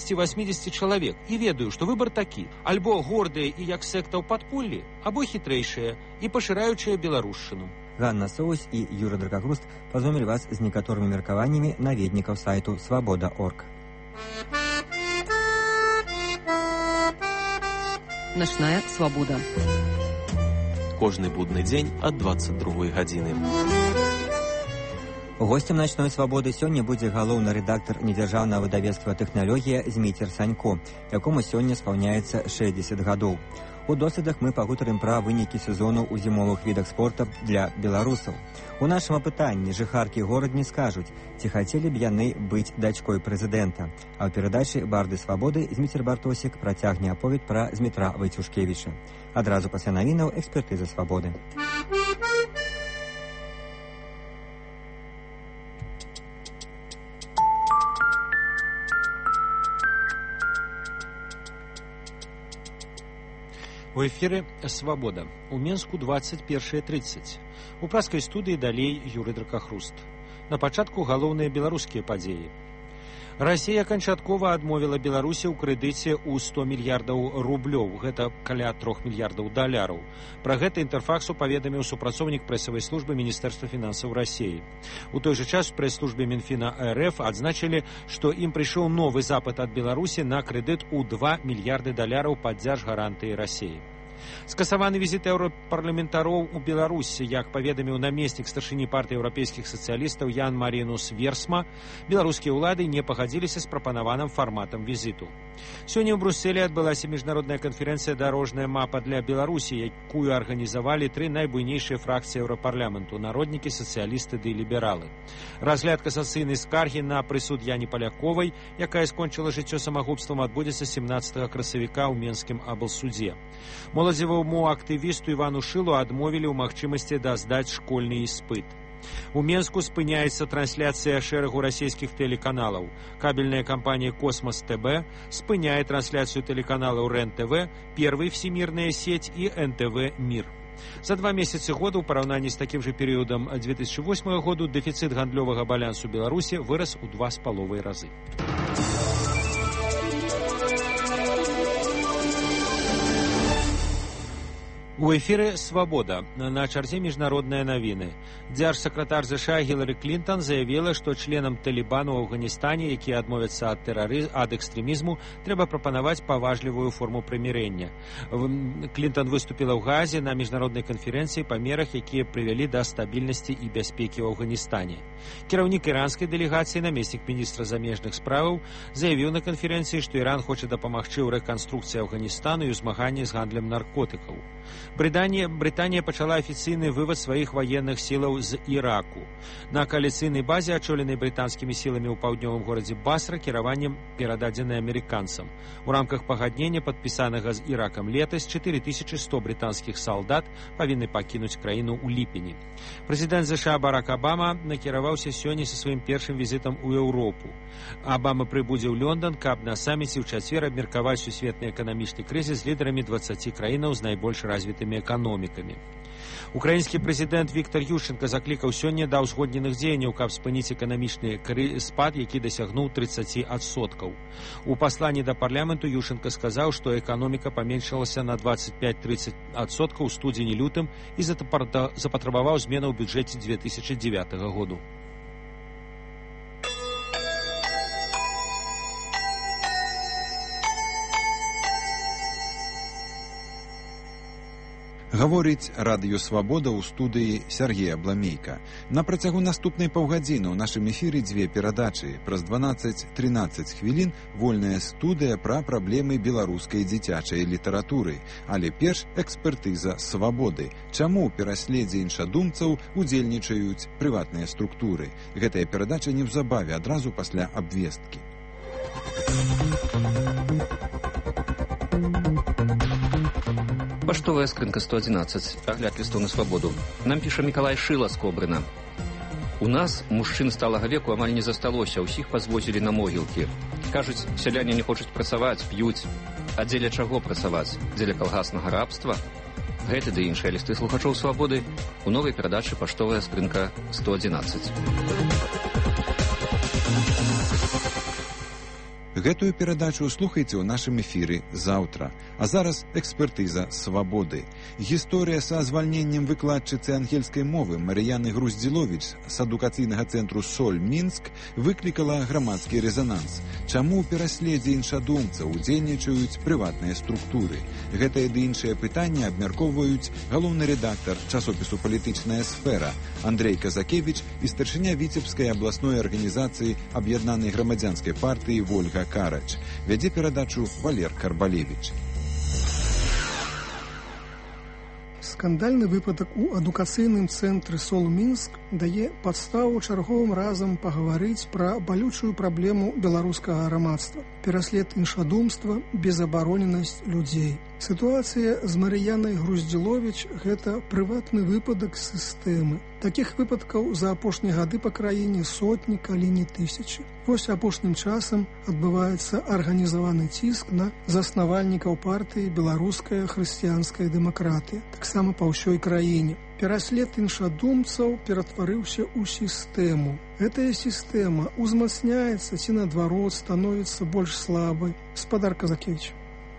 70-80 чалавек і ведаю, што выбар такі: альбо гордыя і як секта ў падпуллі, або хітрэйшыя і пашыраючыя беларушчыну. Ганна Соус і Юрий Драгахруст пазнаёмілі вас з некаторымі меркаваннямі наведнікаў сайту свабода.орг. Начная свабода. Кожны будны дзень ад 22 гадзіны. Гостем начной свабоды сёння будзе галоўны рэдактар недзяржаўнага выдавецтва «Тэхналогія» Зміцер Санько, якому сёння спаўняецца 60 гадоў. У доследах мы пагутарым пра вынікі сезону ў зімовых відах спорта для беларусаў. У нашым апытанні жыхаркі горадні скажуць, ці хацелі б яны быць дачкой прэзідэнта. А ў перадачы «Барды свабоды» Зміцер Бартосік працягне аповедь пра Змітра Вайцюшкевіча. Адразу пасля навінаў экспертыза свабоды. У эфіры «Свабода». У Менску 21:30. У праскай студыі далей Юрый Дракахруст. На пачатку галоўныя беларускія падзеі. Расія канчаткова адмовіла Беларусі ў крэдыце ў 100 мільярдаў рублёў. Гэта каля 3 мільярдаў даляраў. Пра гэта Інтэрфаксу паведаміў супрацоўнік прэсавай службы Міністэрства фінансаў Расіі. У той жа час у прэс-службе Мінфіна РФ адзначылі, што ім прыйшоў новы запыт ад Беларусі на крэдыт у 2 мільярды даляраў пад дзяржгарантыі Расіі. Скасаваны візіт еўрапарламентароў у Беларусі, як паведаміў намеснік старшыні партыі еўрапейскіх сацыялістаў Ян Марінус Версма, беларускія ўлады не пагадзіліся з прапанаваным фарматам візіту. Сёння ў Брусэлі адбылася міжнародная канферэнцыя «Дарожная мапа для Беларусі», якую арганізавалі 3 найбуйнейшыя фракцыі еўрапарламенту – народнікі, сацыялісты ды лібералы. Разгляд касацыйнай скаргі на прысуд Яні Паляковай, якая скончыла жыццё самагубствам, адбудзецца 17 красавіка ў Менскім аблсудзе. Моладзеваму актывісту Івану Шылу адмовілі ў магчымасці даздаць школьны іспыт. У Менску спыняецца трансляцыя шэрагу расійскіх тэлеканалаў. Кабельная кампанія «Космос ТБ» спыняе трансляцыю тэлеканалаў РЕН-ТВ, «Первый всемирная сеть» и НТВ «Мир». За 2 месяцы года ў параўнанні з такім жа перыядам 2008 году дэфіцыт гандлёвага балансу Беларусі вырас у 2,5 разы. У эфіры «Свабода». На чарзе міжнародныя навіны. Дзяржсакратар США Гілары Клінтон заявіла, што членам Талібану ў Афганістане, якія адмовяцца ад экстрэмізму, трэба прапанаваць паважлівую форму прымірэння. Клінтон выступіла ў Газе на міжнароднай канферэнцыі па мерах, якія прывялі да стабільнасці і бяспекі ў Афганістане. Кіраўнік іранскай дэлегацыі, намеснік міністра замежных справаў, заявіў на канферэнцыі, што Іран хоча дапамагчы ў рэканструкцыі Афганістану і ў змаганні з гандлем наркотыкаў. Брытанія пачала афіцыйны вывад сваіх ваенных сілаў з Іраку. На кааліцыйнай базе, ачоленай брытанскімі сіламі ў паўднёвым горадзе Басра, кіраваннем перададзены амерыканцам. У рамках пагаднення, падпісанага з Іракам летась, 4100 брытанскіх салдат павінны пакінуць краіну ў ліпені. Прэзідэнт США Барак Абама накіраваўся сёння са сваім першым візітам у Еўропу. Абама прыбудзе ў Лондон, каб на саміце ў чацвер абмеркаваць сусветны эканамічны крызіс з лідарамі 20 краінаў з найбольш развітымі эканомікамі. Украінскі прэзідэнт Віктор Ющенка заклікаў сёння да ўзгодненых дзеянняў, каб спыніць эканамічны спад, які дасягнуў 30%. У пасланні да парламенту Ющенка сказаў, што эканоміка паменшылася на 25-30% ў студзені-лютым і запатрабаваў зменаў у бюджэце 2009 году. Гаворыць радыё «Свабода» ў студыі Сергея Бламейка. На працягу наступнай паўгадзіны ў нашым эфіры 2 перадачы. Праз 12-13 хвілін вольная студыя пра праблемы беларускай дзіцячай літаратуры. Але перш экспертыза «Свабоды». Чаму ў пераследзе іншадумцаў удзельнічаюць прыватныя структуры? Гэтая перадача неўзабаве, адразу пасля абвесткі. Паштовая скрынка 111. Агляд лістоў на свабоду. Нам піша Мікалай Шыла з Кобрына. У нас мужчын сталага веку амаль не засталося, усіх пазвозілі на могілкі. Кажуць, сяляне не хочуць працаваць, п'юць. А дзеля чаго працаваць? Дзеля калгаснага рабства? Гэты ды іншыя лісты слухачоў свабоды у новай перадачы «Паштовая скрынка 111». Гэтую перадачу слухайце ў нашым эфіры заўтра. А зараз экспертыза «Свабоды». Гісторыя са звальненнем выкладчыцы ангельскай мовы Марыяны Груздзіловіч з адукацыйнага цэнтру «Соль» Мінск выклікала грамадскі рэзананс. Чаму ў пераследзе іншадумцаў удзельнічаюць прыватныя структуры? Гэтае ды іншае пытанне абмяркоўваюць галоўны рэдактар часопісу «Палітычная сфера» Андрэй Казакевіч і старшыня Віцебскай абласной арганізацыі аб'яднанай грамадзянскай партыі Вольга Карач. Вядзе перадачу Валер Карбалевіч. Скандальны выпадак у адукацыйным цэнтры Сол-Мінск дае падставу чарговым разам пагаварыць пра балючую праблему беларускага грамадства, пераслед іншадумства, безабароненасць людзей. Сітуацыя з Марыянай Груздзіловіч – гэта прыватны выпадак сістэмы. Такіх выпадкаў за апошнія гады па краіне сотні, калі не тысячы. Вось апошнім часам адбываецца арганізаваны ціск на заснавальнікаў партыі «Беларуская хрысціянская дэмакратыя», таксама па ўсёй краіне. Пераслед іншадумцаў ператварыўся ў сістэму. Гэтая сістэма узмацняецца ці, наадварот, становіцца больш слабай. Гаспадар Казакевіч.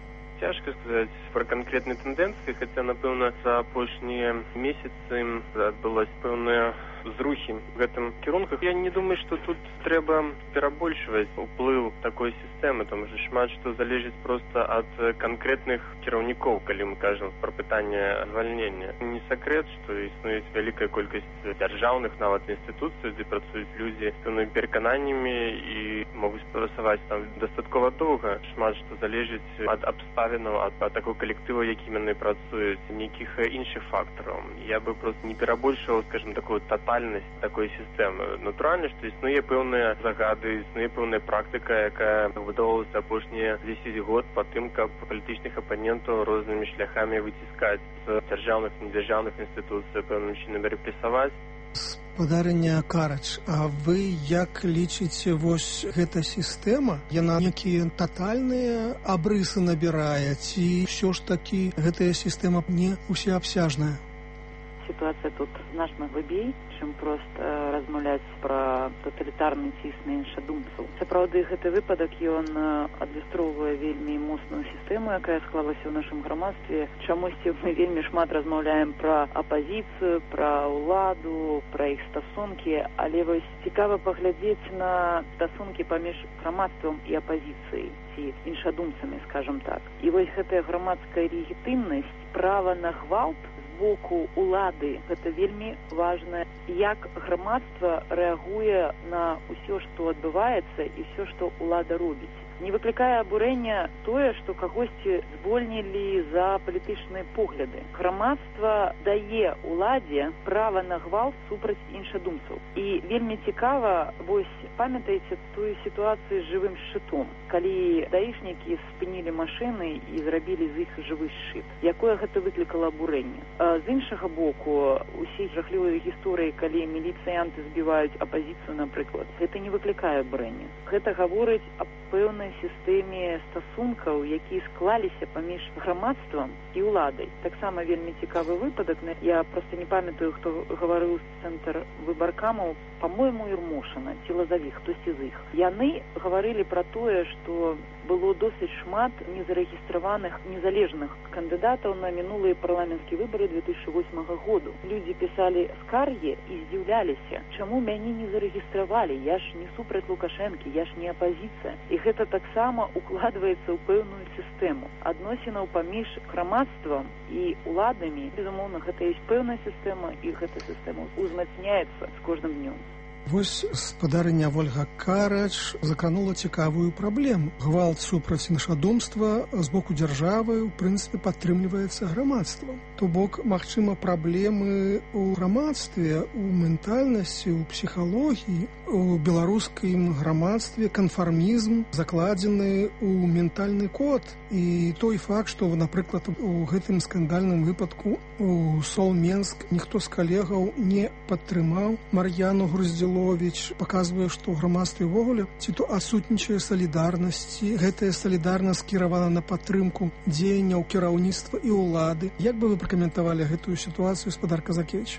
Цяжка сказаць пра канкрэтныя тэндэнцыі, хаця, напэўна, за апошнія месяцы адбылася пэўная зрухі в гэтым кірунках. Я не думаю, што тут трэба перабольшваць уплыў такой сістэмы, тому што шмат што залежыць проста ад канкрэтных кіраўнікоў, калі мы кажам пра пытанне звальнення. Не сакрэт, што існуюць вялікая колькасць дзяржаўных нават інстытуцый, дзе працуюць людзі з пэўнымі перакананнямі і могуць працаваць там дастаткова доўга. Шмат што залежыць ад абставінаў, ад такого калектыву, якімі яны працуюць, нейкіх іншых фактараў. Я бы проста не перабольшваў, скажем, такую тотальнасць такой сістэмы. Натуральна, што існуе пэўныя загады, існуе пэўная практыка, якая выдавалася апошнія 10 год па тым, каб палітычных апанентаў рознымі шляхамі выціскаць з дзяржаўных і недзяржаўных інстытуцый, пэўным чынам рэпрэсаваць. Гаспадарыня Карач, а вы як лічыце, вось гэта сістэма, яна некія татальныя абрысы набірае, ці ўсё ж такі гэтая сістэма не усеабсяжная? Ситуация тут значно глыбей, чым проста размаўляць пра таталітарны ціск на іншадумцаў. Сапраўды, гэты выпадак, ён адлюстроўвае вельмі моцную сістэму, якая склалася ў нашым грамадстве. Чамусьці мы вельмі шмат размаўляем пра апазіцыю, пра ўладу, пра іх стасункі, але вось цікава паглядзець на стасункі паміж грамадствам і апазіцыяй, ці іншадумцамі, скажам так. І вось гэтая грамадская легітымнасць, права на гвалт боку улады, гэта вельмі важна, як грамадства рэагуе на ўсё, што адбываецца і ўсё, што ўлада робіць. Не выклікае абурэння тое, што кагосьці звольнілі за палітычныя погляды. Грамадства дае ўладзе права на гвалт супраць іншадумцаў. І вельмі цікава, вось памятаеце тую сітуацыю з жывым шчытом, калі даішнікі спынілі машыны і зрабілі з іх жывы шчыт. Якое гэта выклікала абурэнне? З іншага боку, усе жахлівыя гісторыі, калі міліцыянты збіваюць апазіцыю, напрыклад, гэта не выклікае абурэння. Гэта гаворыць аб пэўнай сістэме стасункаў, якія склаліся паміж грамадствам і ўладай. Таксама вельмі цікавы выпадак. Я проста не памятаю, хто гаварыў з цэнтр выбаркамаў, па-мойму, Юрмошына ці Лазаві, хтосьці з іх. Яны гаварылі пра тое, што было досыць шмат незарэгістраваных незалежных кандыдатаў на мінулыя парламенцкія выбары 2008 году. Людзі пісалі скаргі і здзіўляліся, чаму мяне не зарэгістравалі, я ж не супраць Лукашэнкі, я ж не апазіцыя. І гэта таксама укладваецца ў пэўную сістэму адносінаў паміж грамадствам і уладамі. Безумоўна, гэта ёсць пэўная сістэма, і гэта сістэма узмацняецца з кожным днём. Вось гаспадарыня Вольга Карач закранула цікавую праблему. Гвалт супраць іншадумства з боку дзяржавы, ў прынцыпе, падтрымліваецца грамадствам. То бок, магчыма, праблемы ў грамадстве, у ментальнасці, у псіхалогіі, у беларускім грамадстве канфармізм закладзены ў ментальны код. І той факт, што, напрыклад, у гэтым скандальным выпадку у Сол-Мінск ніхто з калегаў не падтрымаў Мар'яну Груздзіловіч, паказвае, што ў грамадстве ўвогуле ці то адсутнічае салідарнасці, гэтая салідарнасць скіравана на падтрымку дзеянняў кіраўніцтва і ўлады. Як бы вы пракаментавалі гэтую сітуацыю, гаспадар Казакевіч?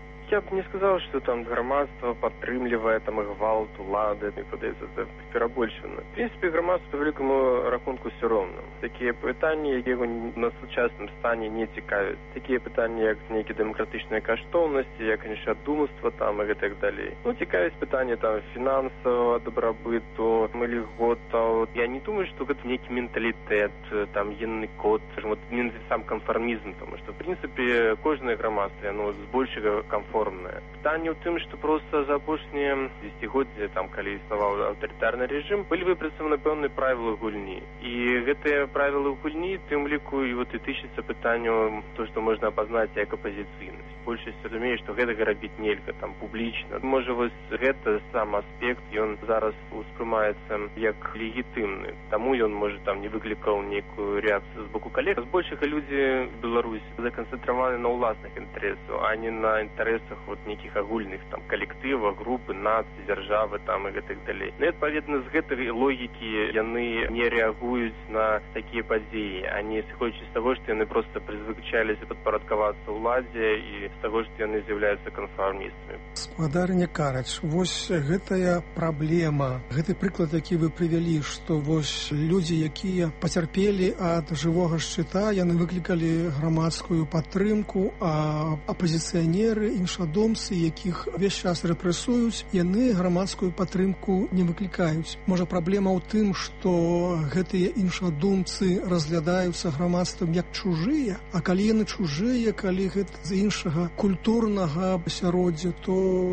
Я б не сказал, что там громадство подтрымлівае там гвалт улады, і подаецца это перабольшана. В принципе, громадство по великому рахунку все ровно. Такие пытанні, які на сучасным стане не цікавят. Такие пытанні, як нейкі дэмакратычныя каштоўнасці, як іншадумства там і так далей. Ну, цікавіць пытанні там фінансавага дабрабыту, льготаў. Я не думаю, что гэта нейкі менталітэт, там генны код, вот сам конформизм, потому что в принципе кожнае громадство, оно з большего комфорта аформленае. Пытанне ў тым, што проста за апошнія дзесяцігоддзі, там, калі існаваў аўтарытарны рэжым, былі выпрацаваны пэўныя правілы гульні. І гэтыя правілы гульні, тым ліку, і вот і тычыцца пытанню то, што можна апазнаць як апазіцыйнасць. Большасць разумее, што гэтага рабіць нельга, там, публічна. Можа, вось гэта сам аспект, ён зараз успрымаецца як легітымны. Таму ён, можа, там, не выклікаў нейкую рэакцыю з боку калег. Збольшага людзі Беларусі законцентраваны на ўласных інтарэсах, а не на інтарэсах вот нейкіх агульных там калектываў, групы, нацый, дзяржавы там і гэтак далей. Ну, адпаведна з гэтай логікі яны не рэагуюць на такія падзеі, а не сыходзячы з таго, што яны проста прызвычаіліся падпарадкавацца ўладзе і з таго, што яны з'яўляюцца канфармістамі. Спадарня Карач, вось гэтая праблема, гэты прыклад, які вы прывялі, што вось людзі, якія пацярпелі ад жывога шчыта, яны выклікалі грамадскую падтрымку, а апазіцыянеры, іншадумцы, якіх увесь час рэпрэсуюць, яны грамадскую падтрымку не выклікаюць. Можа, праблема ў тым, што гэтыя іншадумцы разглядаюцца грамадствам як чужыя, а калі яны чужыя, калі гэта з іншага культурнага асяроддзя, то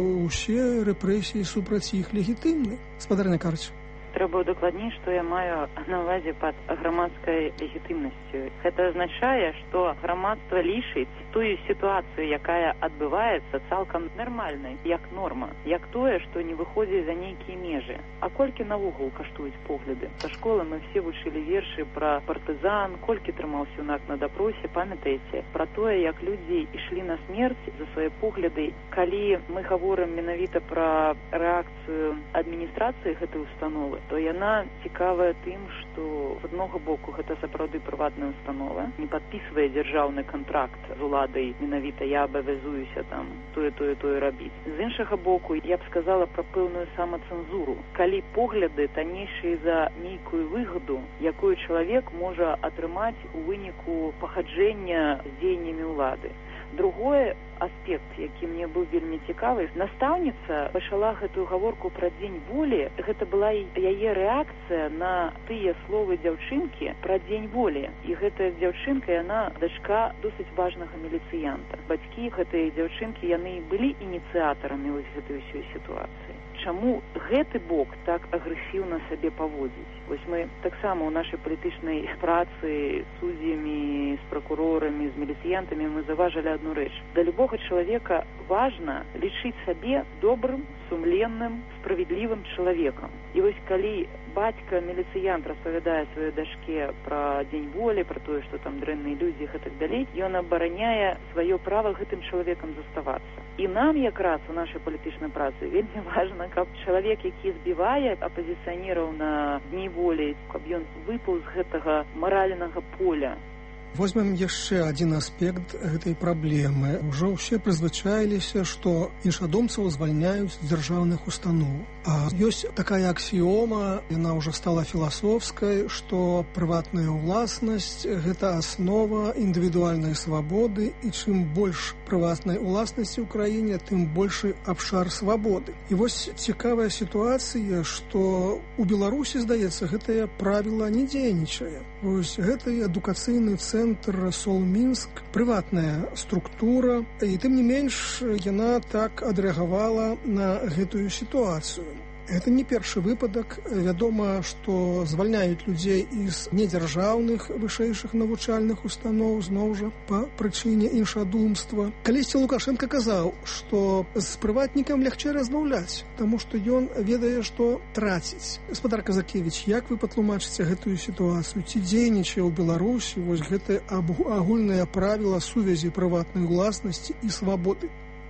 ўсе рэпрэсіі супраць іх легітымны. Спадарня Карач. Трэба удакладніць, што я маю на ўвазе пад грамадскай легітымнасцю. Гэта азначае, што грамадства лічыць тую сітуацыю, якая адбываецца, цалкам нармальнай, як норма, як тое, што не выходзіць за нейкія межы. А колькі наогул каштуюць погляды? Са школы мы все вучылі вершы пра партызан, колькі трымаўся юнак на дапросе, памятаеце? Пра тое, як людзі ішлі на смерць за свае погляды. Калі мы гаворым менавіта пра рэакцыю адміністрацыі гэтай установы, то яна цікавая тым, што з аднаго боку гэта сапраўды прыватная установа, не падпісвае дзяржаўны кантракт з уладай, менавіта я абавязуюся там тое рабіць. З іншага боку, я б сказала пра пэўную самацэнзуру. Калі погляды таннейшыя за нейкую выгаду, якую чалавек можа атрымаць у выніку пахаджэння з дзеяннямі ўлады. Другой аспект, які мне быў вельмі цікавы, настаўніца пачала гэтую гаворку пра дзень волі. Гэта была яе рэакцыя на тыя словы дзяўчынкі пра дзень волі. І гэтая дзяўчынка, яна дачка досыць важнага міліцыянта. Бацькі гэтай дзяўчынкі, яны былі ініцыятарамі вось гэтай усёй сітуацыі. Чаму гэты бок так агрэсіўна сабе паводзіць? Вось мы таксама ў нашай палітычнай працы з суддзямі, з пракурорамі, з міліцыянтамі мы заважалі адну рэч. Для любога чалавека важна лічыць сабе добрым, сумленным, справядлівым чалавекам. І вось калі бацька-міліцыянт распавядае сваёй дачке пра дзень волі, пра тое, што там дрэнныя людзі і так далей, ён абараняе сваё права гэтым чалавекам заставацца. І нам якраз у нашай палітычнай працы вельмі важна, каб чалавек, які збівае апазіцыянераў на дні волі, каб ён выпаў з гэтага маральнага поля. Возьмем яшчэ адзін аспект гэтай праблемы. Ужо ўсе прызвычаіліся, што іншадумцаў звальняюць з дзяржаўных устаноў. А ёсць такая аксіома, яна ўжо стала філасофскай, што прыватная ўласнасць – гэта аснова індывідуальнай свабоды, і чым больш прыватнай уласнасці ў краіне, тым большы абшар свабоды. І вось цікавая сітуацыя, што ў Беларусі, здаецца, гэтае правіла не дзейнічае. Вось гэты адукацыйны цэнтр Сол-Мінск, прыватная структура, і тым не менш яна так адрэагавала на гэтую сітуацыю. Гэта не першы выпадак. Вядома, што звальняюць людзей з недзяржаўных вышэйшых навучальных устаноў, зноў жа, па прычыне іншадумства. Калісьці Лукашенко казаў, што з прыватнікам лягчэй размаўляць, таму што ён ведае, што траціць. Гаспадар Казакевіч, як вы патлумачыце гэтую сітуацыю? Ці дзейнічае ў Беларусі вось гэтае агульнае правіла сувязі прыватнай уласнасці і свабоды?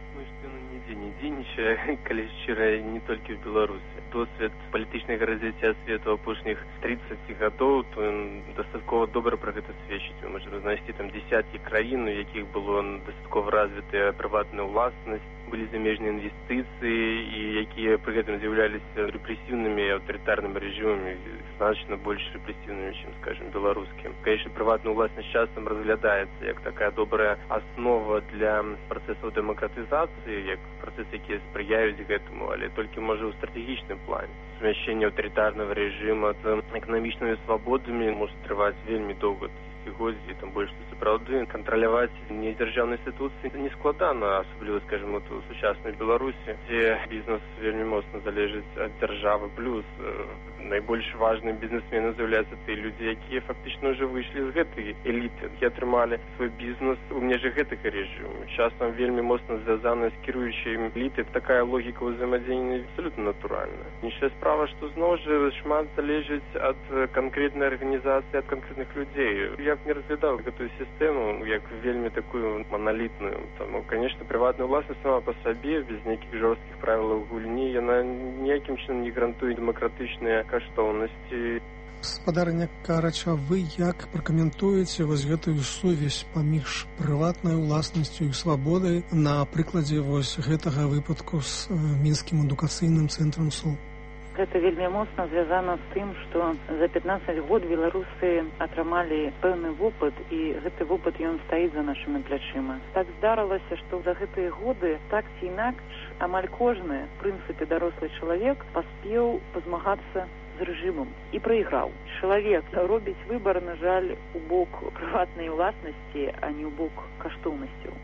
Не дзейнічае, калі шчыра, не толькі ў Беларусі. Досвед палітычнага развіцця свету апошніх 30 гадоў, то ён дастаткова добра пра гэта сведчыць. Мы можам знайсці там дзесяткі краін, у якіх было дастаткова развітая прыватная ўласнасць, былі замежныя інвестыцыі, і якія пры гэтым з'яўляліся рэпрэсіўнымі і аўтарытарнымі рэжымамі, значна больш рэпрэсіўнымі, чым, скажем, беларускім. Конечно, прыватная ўласнасць часам разглядаецца як такая добрая аснова для працэсаў дэмакратызацыі, як працэсы, якія спрыяюць гэтаму, але толькі можа ў стратэгічным плане. Сумяшчэнне аўтарытарнага рэжыма з эканамічнымі свабодамі можа трываць вельмі доўга, 20 год, і там больш сапраўды кантраляваць недзяржаўныя інстытуцыі не складана, асабліва, скажем, вот у сучаснай Беларусі, дзе бізнес вельмі моцна залежыць ад дзяржавы, плюс найбольш важнымі бізнесмены з'яўляюцца тыя людзі, якія фактычна ўжо выйшлі з гэтай эліты, якія атрымалі свой бізнес у межах гэтага рэжыму. Часам вельмі моцна звязана з кіруючай элітай. Такая логіка ўзаемадзеяння абсолютна натуральная. Іншая справа, што зноў жа шмат залежыць ад канкрэтнай арганізацыі, ад канкрэтных людзей. Я б не разглядаў гэтую сістэму як вельмі такую маналітную. Таму, конечно, прыватная ўласнасць сама па сабе, без нейкіх жорсткіх правілаў гульні, яна ніякім чынам не гарантуе дэмакратычныя каштоўнасці. Гаспадарня Карача, вы як пракаментуеце вось гэтую сувязь паміж прыватнай уласнасцю і свабодай на прыкладзе вось гэтага выпадку з мінскім адукацыйным цэнтрам СУ? Гэта вельмі моцна звязана з тым, што за 15 год беларусы атрымалі пэўны вопыт, і гэты вопыт ён стаіць за нашымі плячыма. Так здарылася, што за гэтыя годы так ці інакш амаль кожны, в прынцыпе, дарослы чалавек паспеў пазмагацца з рэжымам і прайграў. Чалавек робіць выбар, на жаль, у бок прыватнай уласнасці, а не ў бок каштоўнасцяў.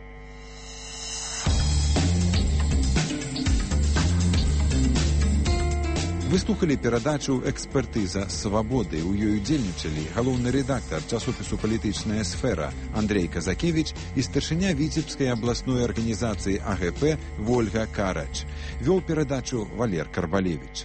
Вы слухали перадачу «Экспертыза свабоды». У ёй удзельнічалі галоўны рэдактар часопісу «Палітычная сфера» Андрей Казакевич і старшыня Віцебскай абласной арганізацыі АГП Вольга Карач. Вёў перадачу Валер Карбалевич.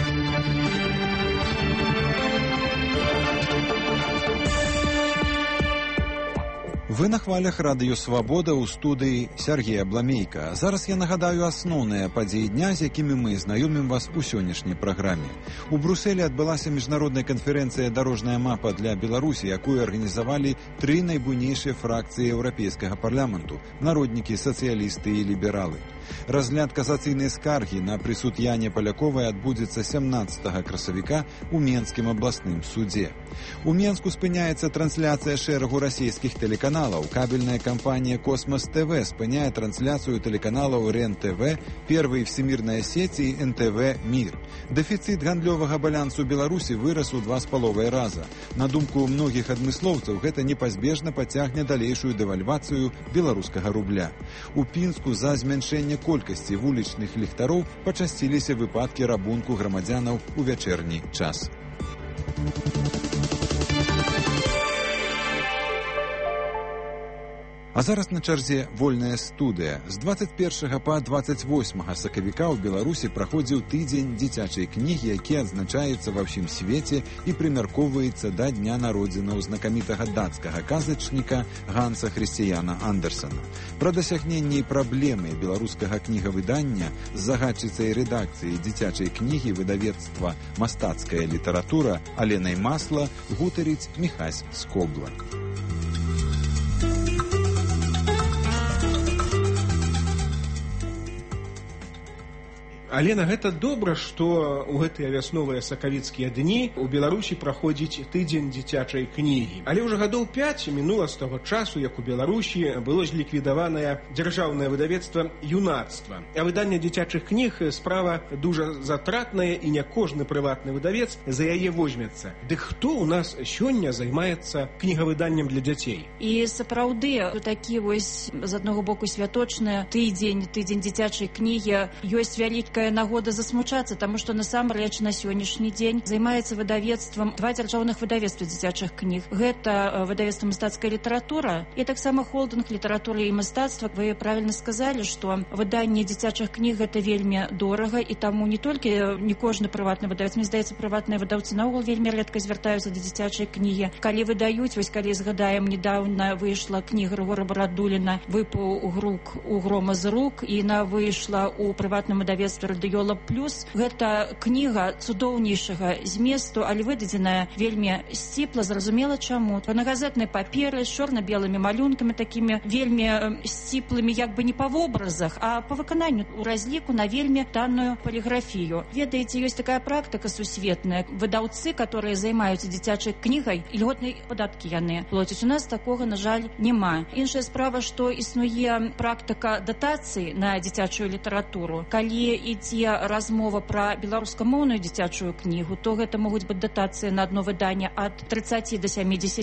Вы на хвалях радыё «Свабода» ў студыі Сергея Бламейка. Зараз я нагадаю асноўныя падзеі дня, з якімі мы знаёмім вас у сённяшняй праграме. У Брусэлі адбылася міжнародная канферэнцыя «Дарожная мапа для Беларусі», якую арганізавалі тры найбуйнейшыя фракцыі еўрапейскага парламенту – народнікі, сацыялісты і лібералы. Разгляд касацыйнай скаргі на прысуд Яне Паляковай адбудзецца 17 красавіка ў Менскім абласным судзе. У Менску спыняецца трансляцыя шэрагу расійскіх тэлеканалаў. Кабельная кампанія «Космос ТВ» спыняе трансляцыю тэлеканалаў РЕН-ТВ, Первый всемирная сеть і НТВ «Мир». Дэфіцыт гандлёвага балансу Беларусі вырас у 2,5 раза. На думку многіх адмыслоўцаў, гэта непазбежна пацягне далейшую дэвальвацыю беларускага рубля. У Пінску за змяншэнне колькасці вулічных ліхтароў пачасціліся выпадкі рабунку грамадзянаў у вячэрні час. А зараз на чарзе вольная студыя. З 21 па 28 сакавіка ў Беларусі праходзіў тыдзень дзіцячай кнігі, які адзначаецца ва ўсім свеце і прымяркоўваецца да дня народзінаў знакамітага дацкага казачніка Ганса Хрысціяна Андерсана. Пра дасягненні і праблемы беларускага кнігавыдання з загадчыцай рэдакцыі дзіцячай кнігі выдавецтва «Мастацкая літаратура» Аленай Масла гутарыць Міхась Скобла. Алена, гэта добра, што ў гэтыя вясновыя сакавіцкія дні у Беларусі праходзіць тыдзень дзіцячай кнігі. Але ўжо гадоў 5 мінула з таго часу, як у Беларусі было зліквідаванае дзяржаўнае выдавецтва «Юнацтва». А выданне дзіцячых кніг справа дужа затратная, і не кожны прыватны выдавец за яе возьмецца. Дык хто ў нас сёння займаецца кнігавыданнем для дзяцей? І сапраўды такі вось з аднаго боку святочны тыдзень дзіцячай кнігі ёсць вялікая нагода засмучацца, таму што насамрэч на сённяшні дзень займаецца выдавецтвам два дзяржаўных выдавецтва дзіцячых кніг. Гэта выдавецтва «Мастацкая літаратура» і таксама холдынг «Літаратура і мастацтва». Вы правільна сказалі, што выданне дзіцячых кніг гэта вельмі дорага, і таму не толькі не кожны прыватны выдавец, мне здаецца, прыватныя выдаўцы наогул вельмі рэдка звяртаюцца да дзіцячай кнігі. Калі выдаюць, вось калі згадаем, недаўна выйшла кніга Рыгора Барадуліна «Выпаў грук у грома з рук», і яна выйшла ў прыватным выдавецтве «Радыёла плюс». Гэта кніга цудоўнейшага зместу, але выдадзеная вельмі сціпла, зразумела чаму. На газетнай паперы з чорна-белымі малюнкамі, такімі вельмі сціплымі, як бы не па вобразах, а па выкананню у разліку на вельмі танную паліграфію. Ведаеце, ёсць такая практыка сусветная. Выдаўцы, которые займаюцца дзіцячай кнігай, льготныя падаткі яны плоцяць. У нас такога, на жаль, няма. Іншая справа, што існуе практыка датацыі на дзіцячую літаратуру. Калі ідзе размова пра беларускамоўную дзіцячую кнігу, то гэта могуць быць датацыі на адно выданне ад 30 до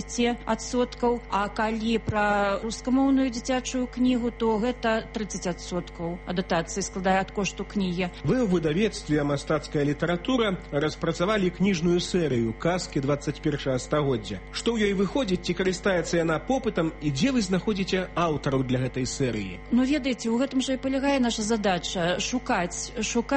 70%, а калі пра рускамоўную дзіцячую кнігу, то гэта 30% датацыі складае ад кошту кнігі. Вы ў выдавецтве «Мастацкая літаратура» распрацавалі кніжную серыю «Казкі 21 стагоддзя». Што ў ёй выходзіць, ці карыстаецца яна попытам, і дзе вы знаходзіце аўтараў для гэтай серыі? Ну, ведаеце, у гэтым жа і палягае наша задача шукаць,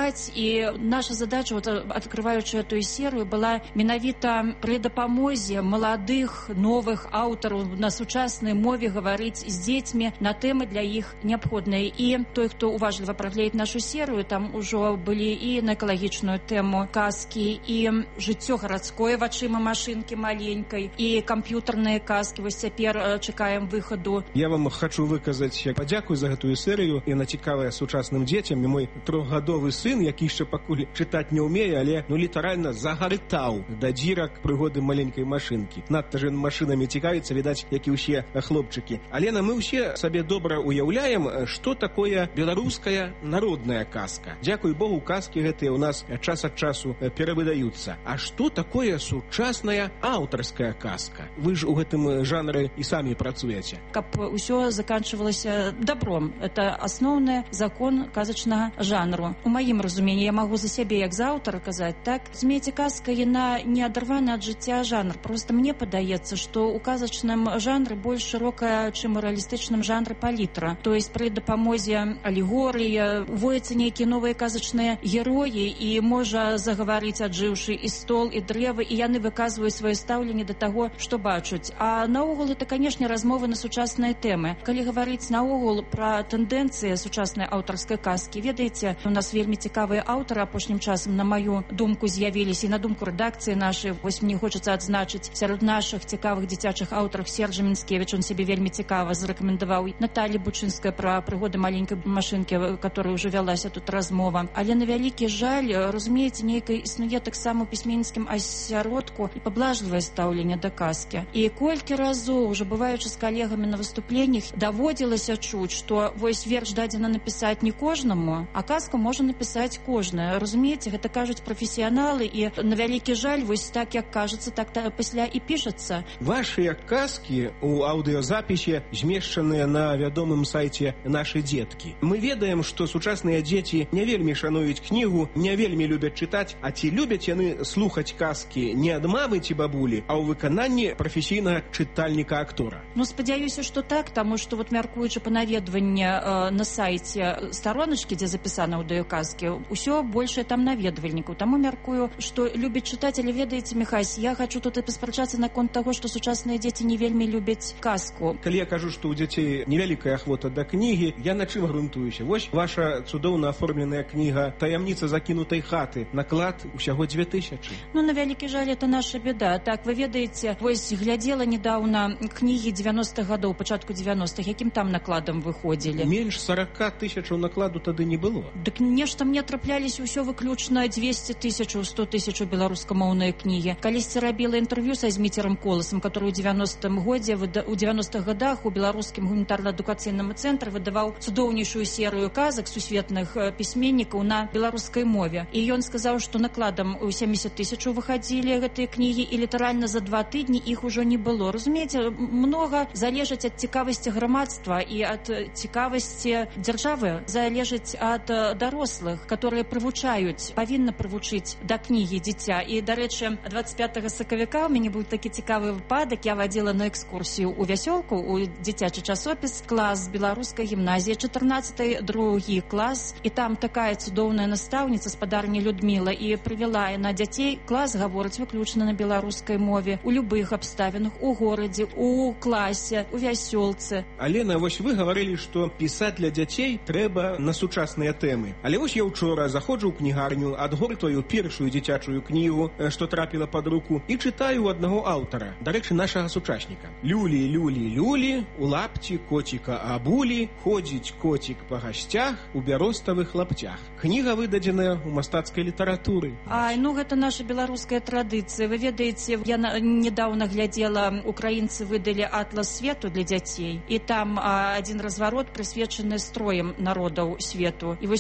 і наша задача, вот, открываючы эту серыю, была менавіта пры дапамозе маладых, новых аўтараў на сучаснай мове гаварыць з дзецьмі на тэмы для іх неабходныя. І той, хто уважліва прагледзіць нашу серыю, там ужо былі і на экалагічную тэму казкі, і жыццё гарадское вачыма машынкі маленькай, і камп'ютарныя казкі. Вось цяпер чакаем выхаду. Я вам хочу выказаць падзяку за гэтую серыю, і на цікавая сучасным дзецям. І мой 3гадовы сын, які яшчэ пакуль чытаць не ўмее, але літаральна загарытаў да дзірак прыгоды маленькай машынкі. Надта ж машынамі цікавіцца, відаць, як і ўсе хлопчыкі. Але мы ўсе сабе добра уяўляем, што такое беларуская народная казка. Дзякуй Богу, казкі гэтыя ў нас час ад часу перавыдаюцца. А што такое сучасная аўтарская казка? Вы ж у гэтым жанры і самі працуеце. Каб усё заканчивалася добром. Это асноўны закон казачнага жанру. У маім разуменні, я магу за сябе як за аўтара казаць, так? Разумееце, казка, яна не адарвана ад жыцця жанр. Просто мне падаецца, што у казачным жанры больш шырокая, чым у рэалістычным жанры палітра. То есть пры дапамозе алегорыі уводзяцца нейкія новыя казачныя героі, і можа загаварыць аджыўшы і стол, і дрэвы, і яны выказваюць сваё стаўленне да таго, што бачуць. А наогул это, канешне, размовы на сучасныя тэмы. Калі гаварыць наогул пра тэндэнцыі сучаснай аўтарскай казкі, ведаеце, у нас вельмі цікавыя аўтары апошнім часам, на маю думку, з'явіліся, і на думку рэдакцыі нашай. Вось мне хочацца адзначыць сярод нашых цікавых дзіцячых аўтараў Сержа Мінскевіч, он сябе вельмі цікава зарэкамендаваў. Наталья Бучынская пра прыгоды маленькай машынкі, которая ўжо вялася тут размова. Але на вялікі жаль, разумееце, нейкай існуе таксама у пісьменніцкім асяродку і паблажлівае стаўленне да казкі. І колькі разоў, уже бываючы з калегамі на выступленнях, даводзілася чуць, што вось верш дадзена напісаць не кожнаму, а казку можа напісаць кожная. Разумееце, гэта кажуць прафесіяналы, і на вялікі жаль, вось так, як кажацца, так пасля і пішацца. Вашыя казкі у аўдыёзапісе змешчаныя на вядомым сайце «Нашы дзеткі». Мы ведаем, што сучасныя дзеці не вельмі шануюць кнігу, не вельмі любяць чытаць, а ці любяць яны слухаць казкі не ад мамы ці бабулі, а ў выкананні прафесійнага чытальніка-актора? Ну, спадзяюся, што так, таму што вот мяркуючы па наведванні на сайце староначкі, дзе запісана аўдыёказкі, усё большае там наведвальнікаў. Таму мяркую, што любяць чытаць, але ведаеце, Міхась, я хочу тут і паспрачацца наконт таго, што сучасныя дзеці не вельмі любяць казку. Калі я кажу, што ў дзяцей невялікая ахвота да кнігі, я на чым грунтуюся? Вось ваша цудоўна аформленая кніга «Таямніца закінутай хаты». Наклад усяго 2000. Ну, на вялікі жаль, это наша беда. Так, вы ведаеце, вось глядзела недаўна кнігі 90-х гадоў, пачатку 90-х, якім там накладам выходзілі. Менш 40 000 накладу тады не было. Дык нешта мне трапляліся ўсё выключна 200 000, 100 000 беларускамоўныя кнігі. Калісьці рабіла інтэрв'ю са Зміцерам Коласам, который у 90-м годзе, у 90-х годах у беларускім гуманітарна-адукацыйным цэнтры выдаваў цудоўнейшую серыю казак сусветных пісьменнікаў на беларускай мове. І ён сказаў, што накладам у 70 000 выхадзілі гэтыя кнігі, і літаральна за 2 тыдні іх ужо не было. Разумееце, многа залежыць ад цікавасці грамадства і ад цікавасці дзяржавы, залежыць ад дарослых, которые прывучаюць, павінна прывучыць да кнігі дзіця. І, дарэчы, 25 сакавіка у мяне быў такі цікавы выпадак. Я вадзіла на экскурсію ў Вясёлку, у дзіцячы часопіс, клас беларускай гімназіі, 14-й, другі клас, і там такая цудоўная настаўніца, спадарня Людміла, і прывяла на дзяцей. Клас гаворыць выключна на беларускай мове, у любых абставінах, у горадзе, у класе, у вясёлцы. Алена, вось вы гаварылі, што пісаць для дзяцей трэба на сучасныя тэмы. Але вось я ўчора заходжу ў кнігарню, адгортваю першую дзіцячую кнігу, што трапіла пад руку, і чытаю у аднаго аўтара, дарэчы, нашага сучасніка. Люлі, люлі, люлі, у лапці коціка абулі, ходзіць коцік па гасцях у бяроставых лапцях. Кніга выдадзеная ў мастацкай літаратуры. Ай, ну гэта наша беларуская традыцыя. Вы ведаеце, я недаўна глядзела, украінцы выдалі атлас свету для дзяцей, і там адзін разварот прысвечаны строем народаў свету. І вось толькі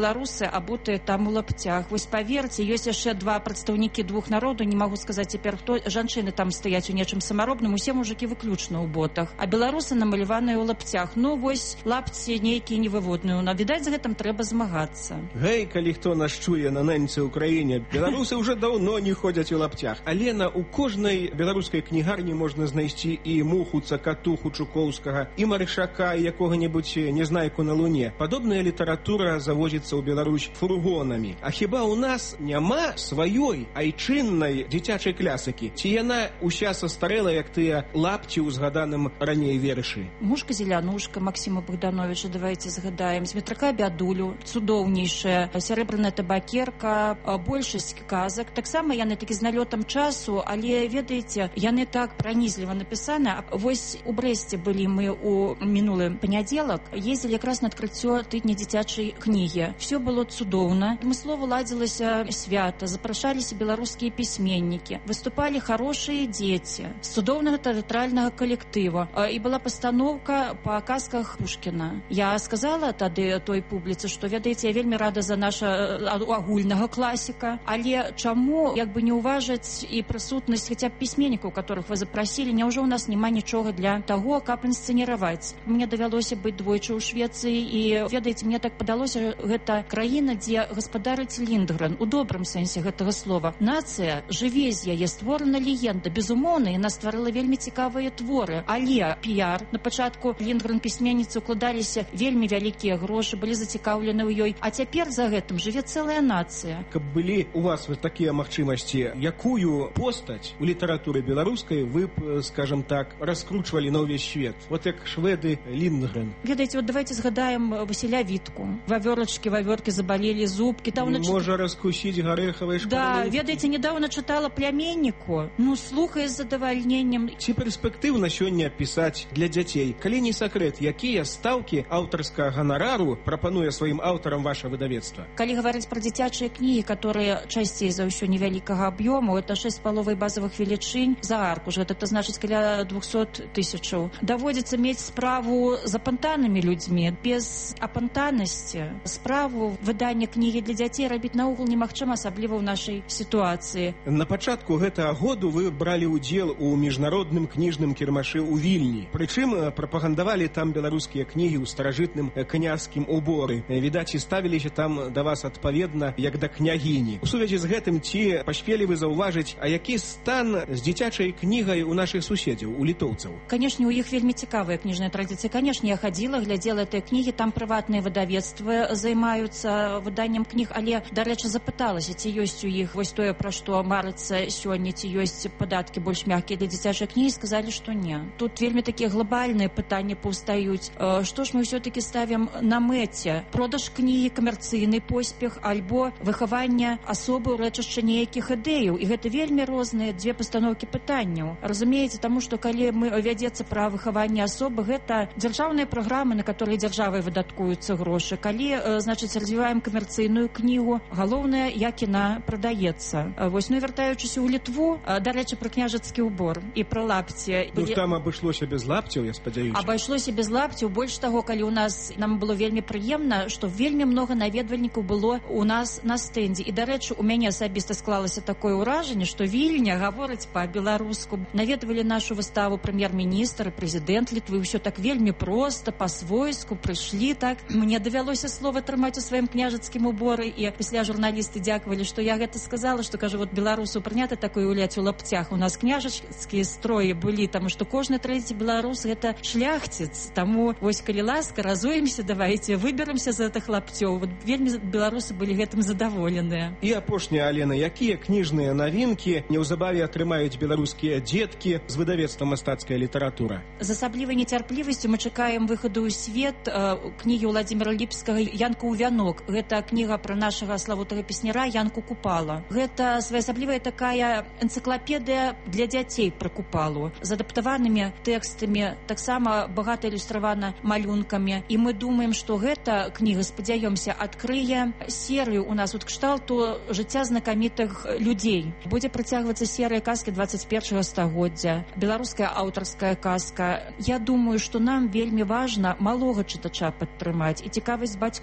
беларусы абутыя там у лапцях. Вось паверце, ёсць яшчэ два прадстаўнікі двух народаў, не магу сказаць цяпер хто, жанчыны там стаяць у нечым самаробным, усе мужыкі выключна ў ботах, а беларусы намаляваныя ў лапцях. Ну вось лапці нейкія невыводныя, но відаць, з гэтым трэба змагацца. Гэй, калі хто нас чуе на ненцы ў краіне, беларусы ўжо даўно не ходзяць у лапцях. Але у кожнай беларускай кнігарні можна знайсці і Мухуца, Катуху Чукоўскага, і Марышака, і якога-небудзь незнайку на луне. Падобная літаратура завозіцца ў Беларусь фургонамі. А хіба ў нас няма сваёй айчыннай дзіцячай клясыкі? Ці яна ўся састарэла, як тыя лапці ў згаданым раней вершы? Мушка-зелянушка Максима Богдановича, давайте згадаем. Зметрака Бядулю, цудоўнейшая, сярэбраная табакерка, большасць казак. Таксама яны такі з налётам часу, але, ведаеце, яны так пранізліва напісаны. Вось у Брэсце былі мы у мінулы панядзелак, ездзілі якраз на адкрыццё тыдня дзіцячай кнігі. Все было цудоўна. Адмыслова ладзілася свята, запрашаліся беларускія пісьменнікі, выступалі хорошыя дзеці з цудоўнага тэатральнага калектыва. І была пастаноўка па казках Пушкіна. Я сказала тады той публіцы, што, ведаеце, я вельмі рада за наша агульнага класіка, але чаму як бы не уважаць і прысутнасць хаця б пісьменнікаў, которых вы запрасілі? Няўжо ў нас няма нічога для таго, каб інсцэніраваць? Мне давялося быць двойчы ў Швецыі, і, ведаеце, мне так падалося, гэта краіна, дзе гаспадарыць Ліндгрен, у добрым сэнсе гэтага слова. Нацыя жыве з яе, створана легенда. Безумоўна, яна стварыла вельмі цікавыя творы, але піяр. На пачатку Ліндгрен пісьменніцы укладаліся вельмі вялікія грошы, былі зацікаўлены ў ёй, а цяпер за гэтым жыве цэлая нацыя. Каб былі у вас вот такія магчымасці, якую постаць у літаратуры беларускай вы б, скажем так, раскручвалі на ўвесь свет? Вот як шведы Ліндгрен. Ведаеце, вот давайте згадаем Васіля Вітку. Вавёркі забалелі зубкі. Можа раскусіць гарэхавай шкарлупкі. Да, ведаеце, недавно чытала «Пляменніку». Ну, слухай з задавальненнем. Ці перспектыўна сёння пісаць для дзяцей? Калі не сакрэт, якія стаўкі аўтарскага ганарару прапануе сваім аўтарам ваша выдавецтва? Калі гаварыць пра дзіцячыя кнігі, которые часцей за ўсё невялікага аб'ёму, это 6,5 базовых велічынь за аркуш, гэта значыць каля 200 000. Даводзіцца мець справу з апантанымі людзьмі. Без апантанасці справу выдання кнігі для дзяцей рабіць наогул немагчыма, асабліва ў нашай сітуацыі. На пачатку гэтага году вы бралі ўдзел у міжнародным кніжным кірмашы ў Вільні. Прычым прапагандавалі там беларускія кнігі ў старажытным князскім уборы. Відаць, і ставіліся там да вас адпаведна, як да княгіні. У сувязі з гэтым ці паспелі вы заўважыць, а які стан з дзіцячай кнігай у нашых суседзяў, у літоўцаў? Канешне, у іх вельмі цікавыя кніжныя традыцыі. Канешне, я хадзіла, глядзела гэтыя кнігі, там прыватныя выдавецтвы займаюцца выданнем кніг, але, дарэчы, запыталася, ці ёсць у іх вось тое, пра што марыцца сёння, ці ёсць падаткі больш мяккія для дзіцячай кнігі, сказалі, што не. Тут вельмі такія глобальныя пытанні паўстаюць. Што ж мы ўсё-такі ставім на мэце? Продаж кнігі, камерцыйны поспех, альбо выхаванне асобы ў рэчышча нейкіх ідэяў. І гэта вельмі розныя дзве пастаноўкі пытанняў. Разумееце, таму што калі мы вядзецца пра выхаванне асобы, гэта дзяржаўныя праграмы, на которые дзяржавай выдаткуюцца грошы. Калі, значыць, развіваем камерцыйную кнігу, галоўнае, як яна прадаецца. Вось, ну, вяртаючыся ў Літву, дарэчы, пра княжацкі ўбор і пра лапці. Ну, там абышлося без лапцяў, я спадзяюся. Абышлося без лапцяў. Больш таго, калі ў нас, нам было вельмі прыемна, што вельмі многа наведвальнікаў было у нас на стэндзе. І, дарэчы, у мяне асабіста склалася такое ўражанне, што Вільня гаворыць па-беларуску. Наведвалі нашу выставу прэм'ер-міністр і прэзідэнт Літвы. Ўсё так вельмі проста, па-свойску, прыйшлі так. Мне давялося слова трымаць у сваім княжацкім уборы, і пасля журналісты дзякавалі, што я гэта сказала, што, кажу, вот беларусу прынята такое гуляць у лапцях. У нас княжацкія строі былі, таму што кожны трэці беларус гэта шляхціц. Таму вось, калі ласка, разуемся, давайте выберамся з гэтых лапцёў. Вот вельмі беларусы былі гэтым задаволеныя. І апошняя, Алена, якія кніжныя навінкі неўзабаве атрымаюць беларускія дзеткі з выдавецтва «Мастацкая літаратура»? З асаблівай нецярплівасцю мы чакаем выхаду ў свет кнігі Владзіміра Ліпскага «Янку ў вянок». Гэта кніга пра нашага славутага песняра Янку Купала. Гэта своеасаблівая такая энцыклапедыя для дзяцей пра Купалу з адаптаванымі тэкстамі, таксама багата ілюстравана малюнкамі. І мы думаем, што гэта кніга, спадзяёмся, адкрые серыю у нас ад кшталту жыцця знакамітых людзей. Будзе працягвацца серыя казкі 21 стагоддзя, беларуская аўтарская казка. Я думаю, што нам вельмі важна малога чытача падтрымаць, і цікавасць бацькоў да беларускай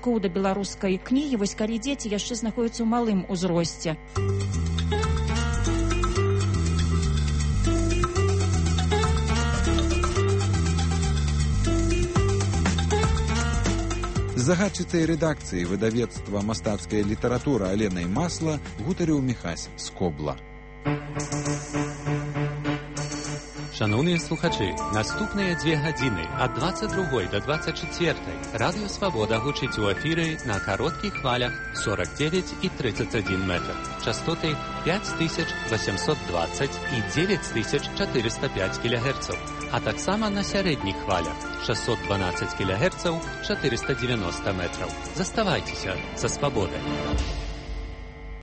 беларускай кнігі, вось калі дзеці яшчэ знаходзяцца ў малым узросце. Загадчыцай рэдакцыі выдавецтва «Мастацкая літаратура» Аленай Масла гутарыў Міхась Скобла. Шановні слухачі, наступныя 2 гадзіны ад 22 до 24 Радыё Свабода гучыць у эфіры на кароткіх хвалях 49 і 31 метр, частоты 5820 і 9405 кГц, а таксама на сярэдніх хвалях 612 кГц, 490 метраў. Заставайцеся са Свабодай.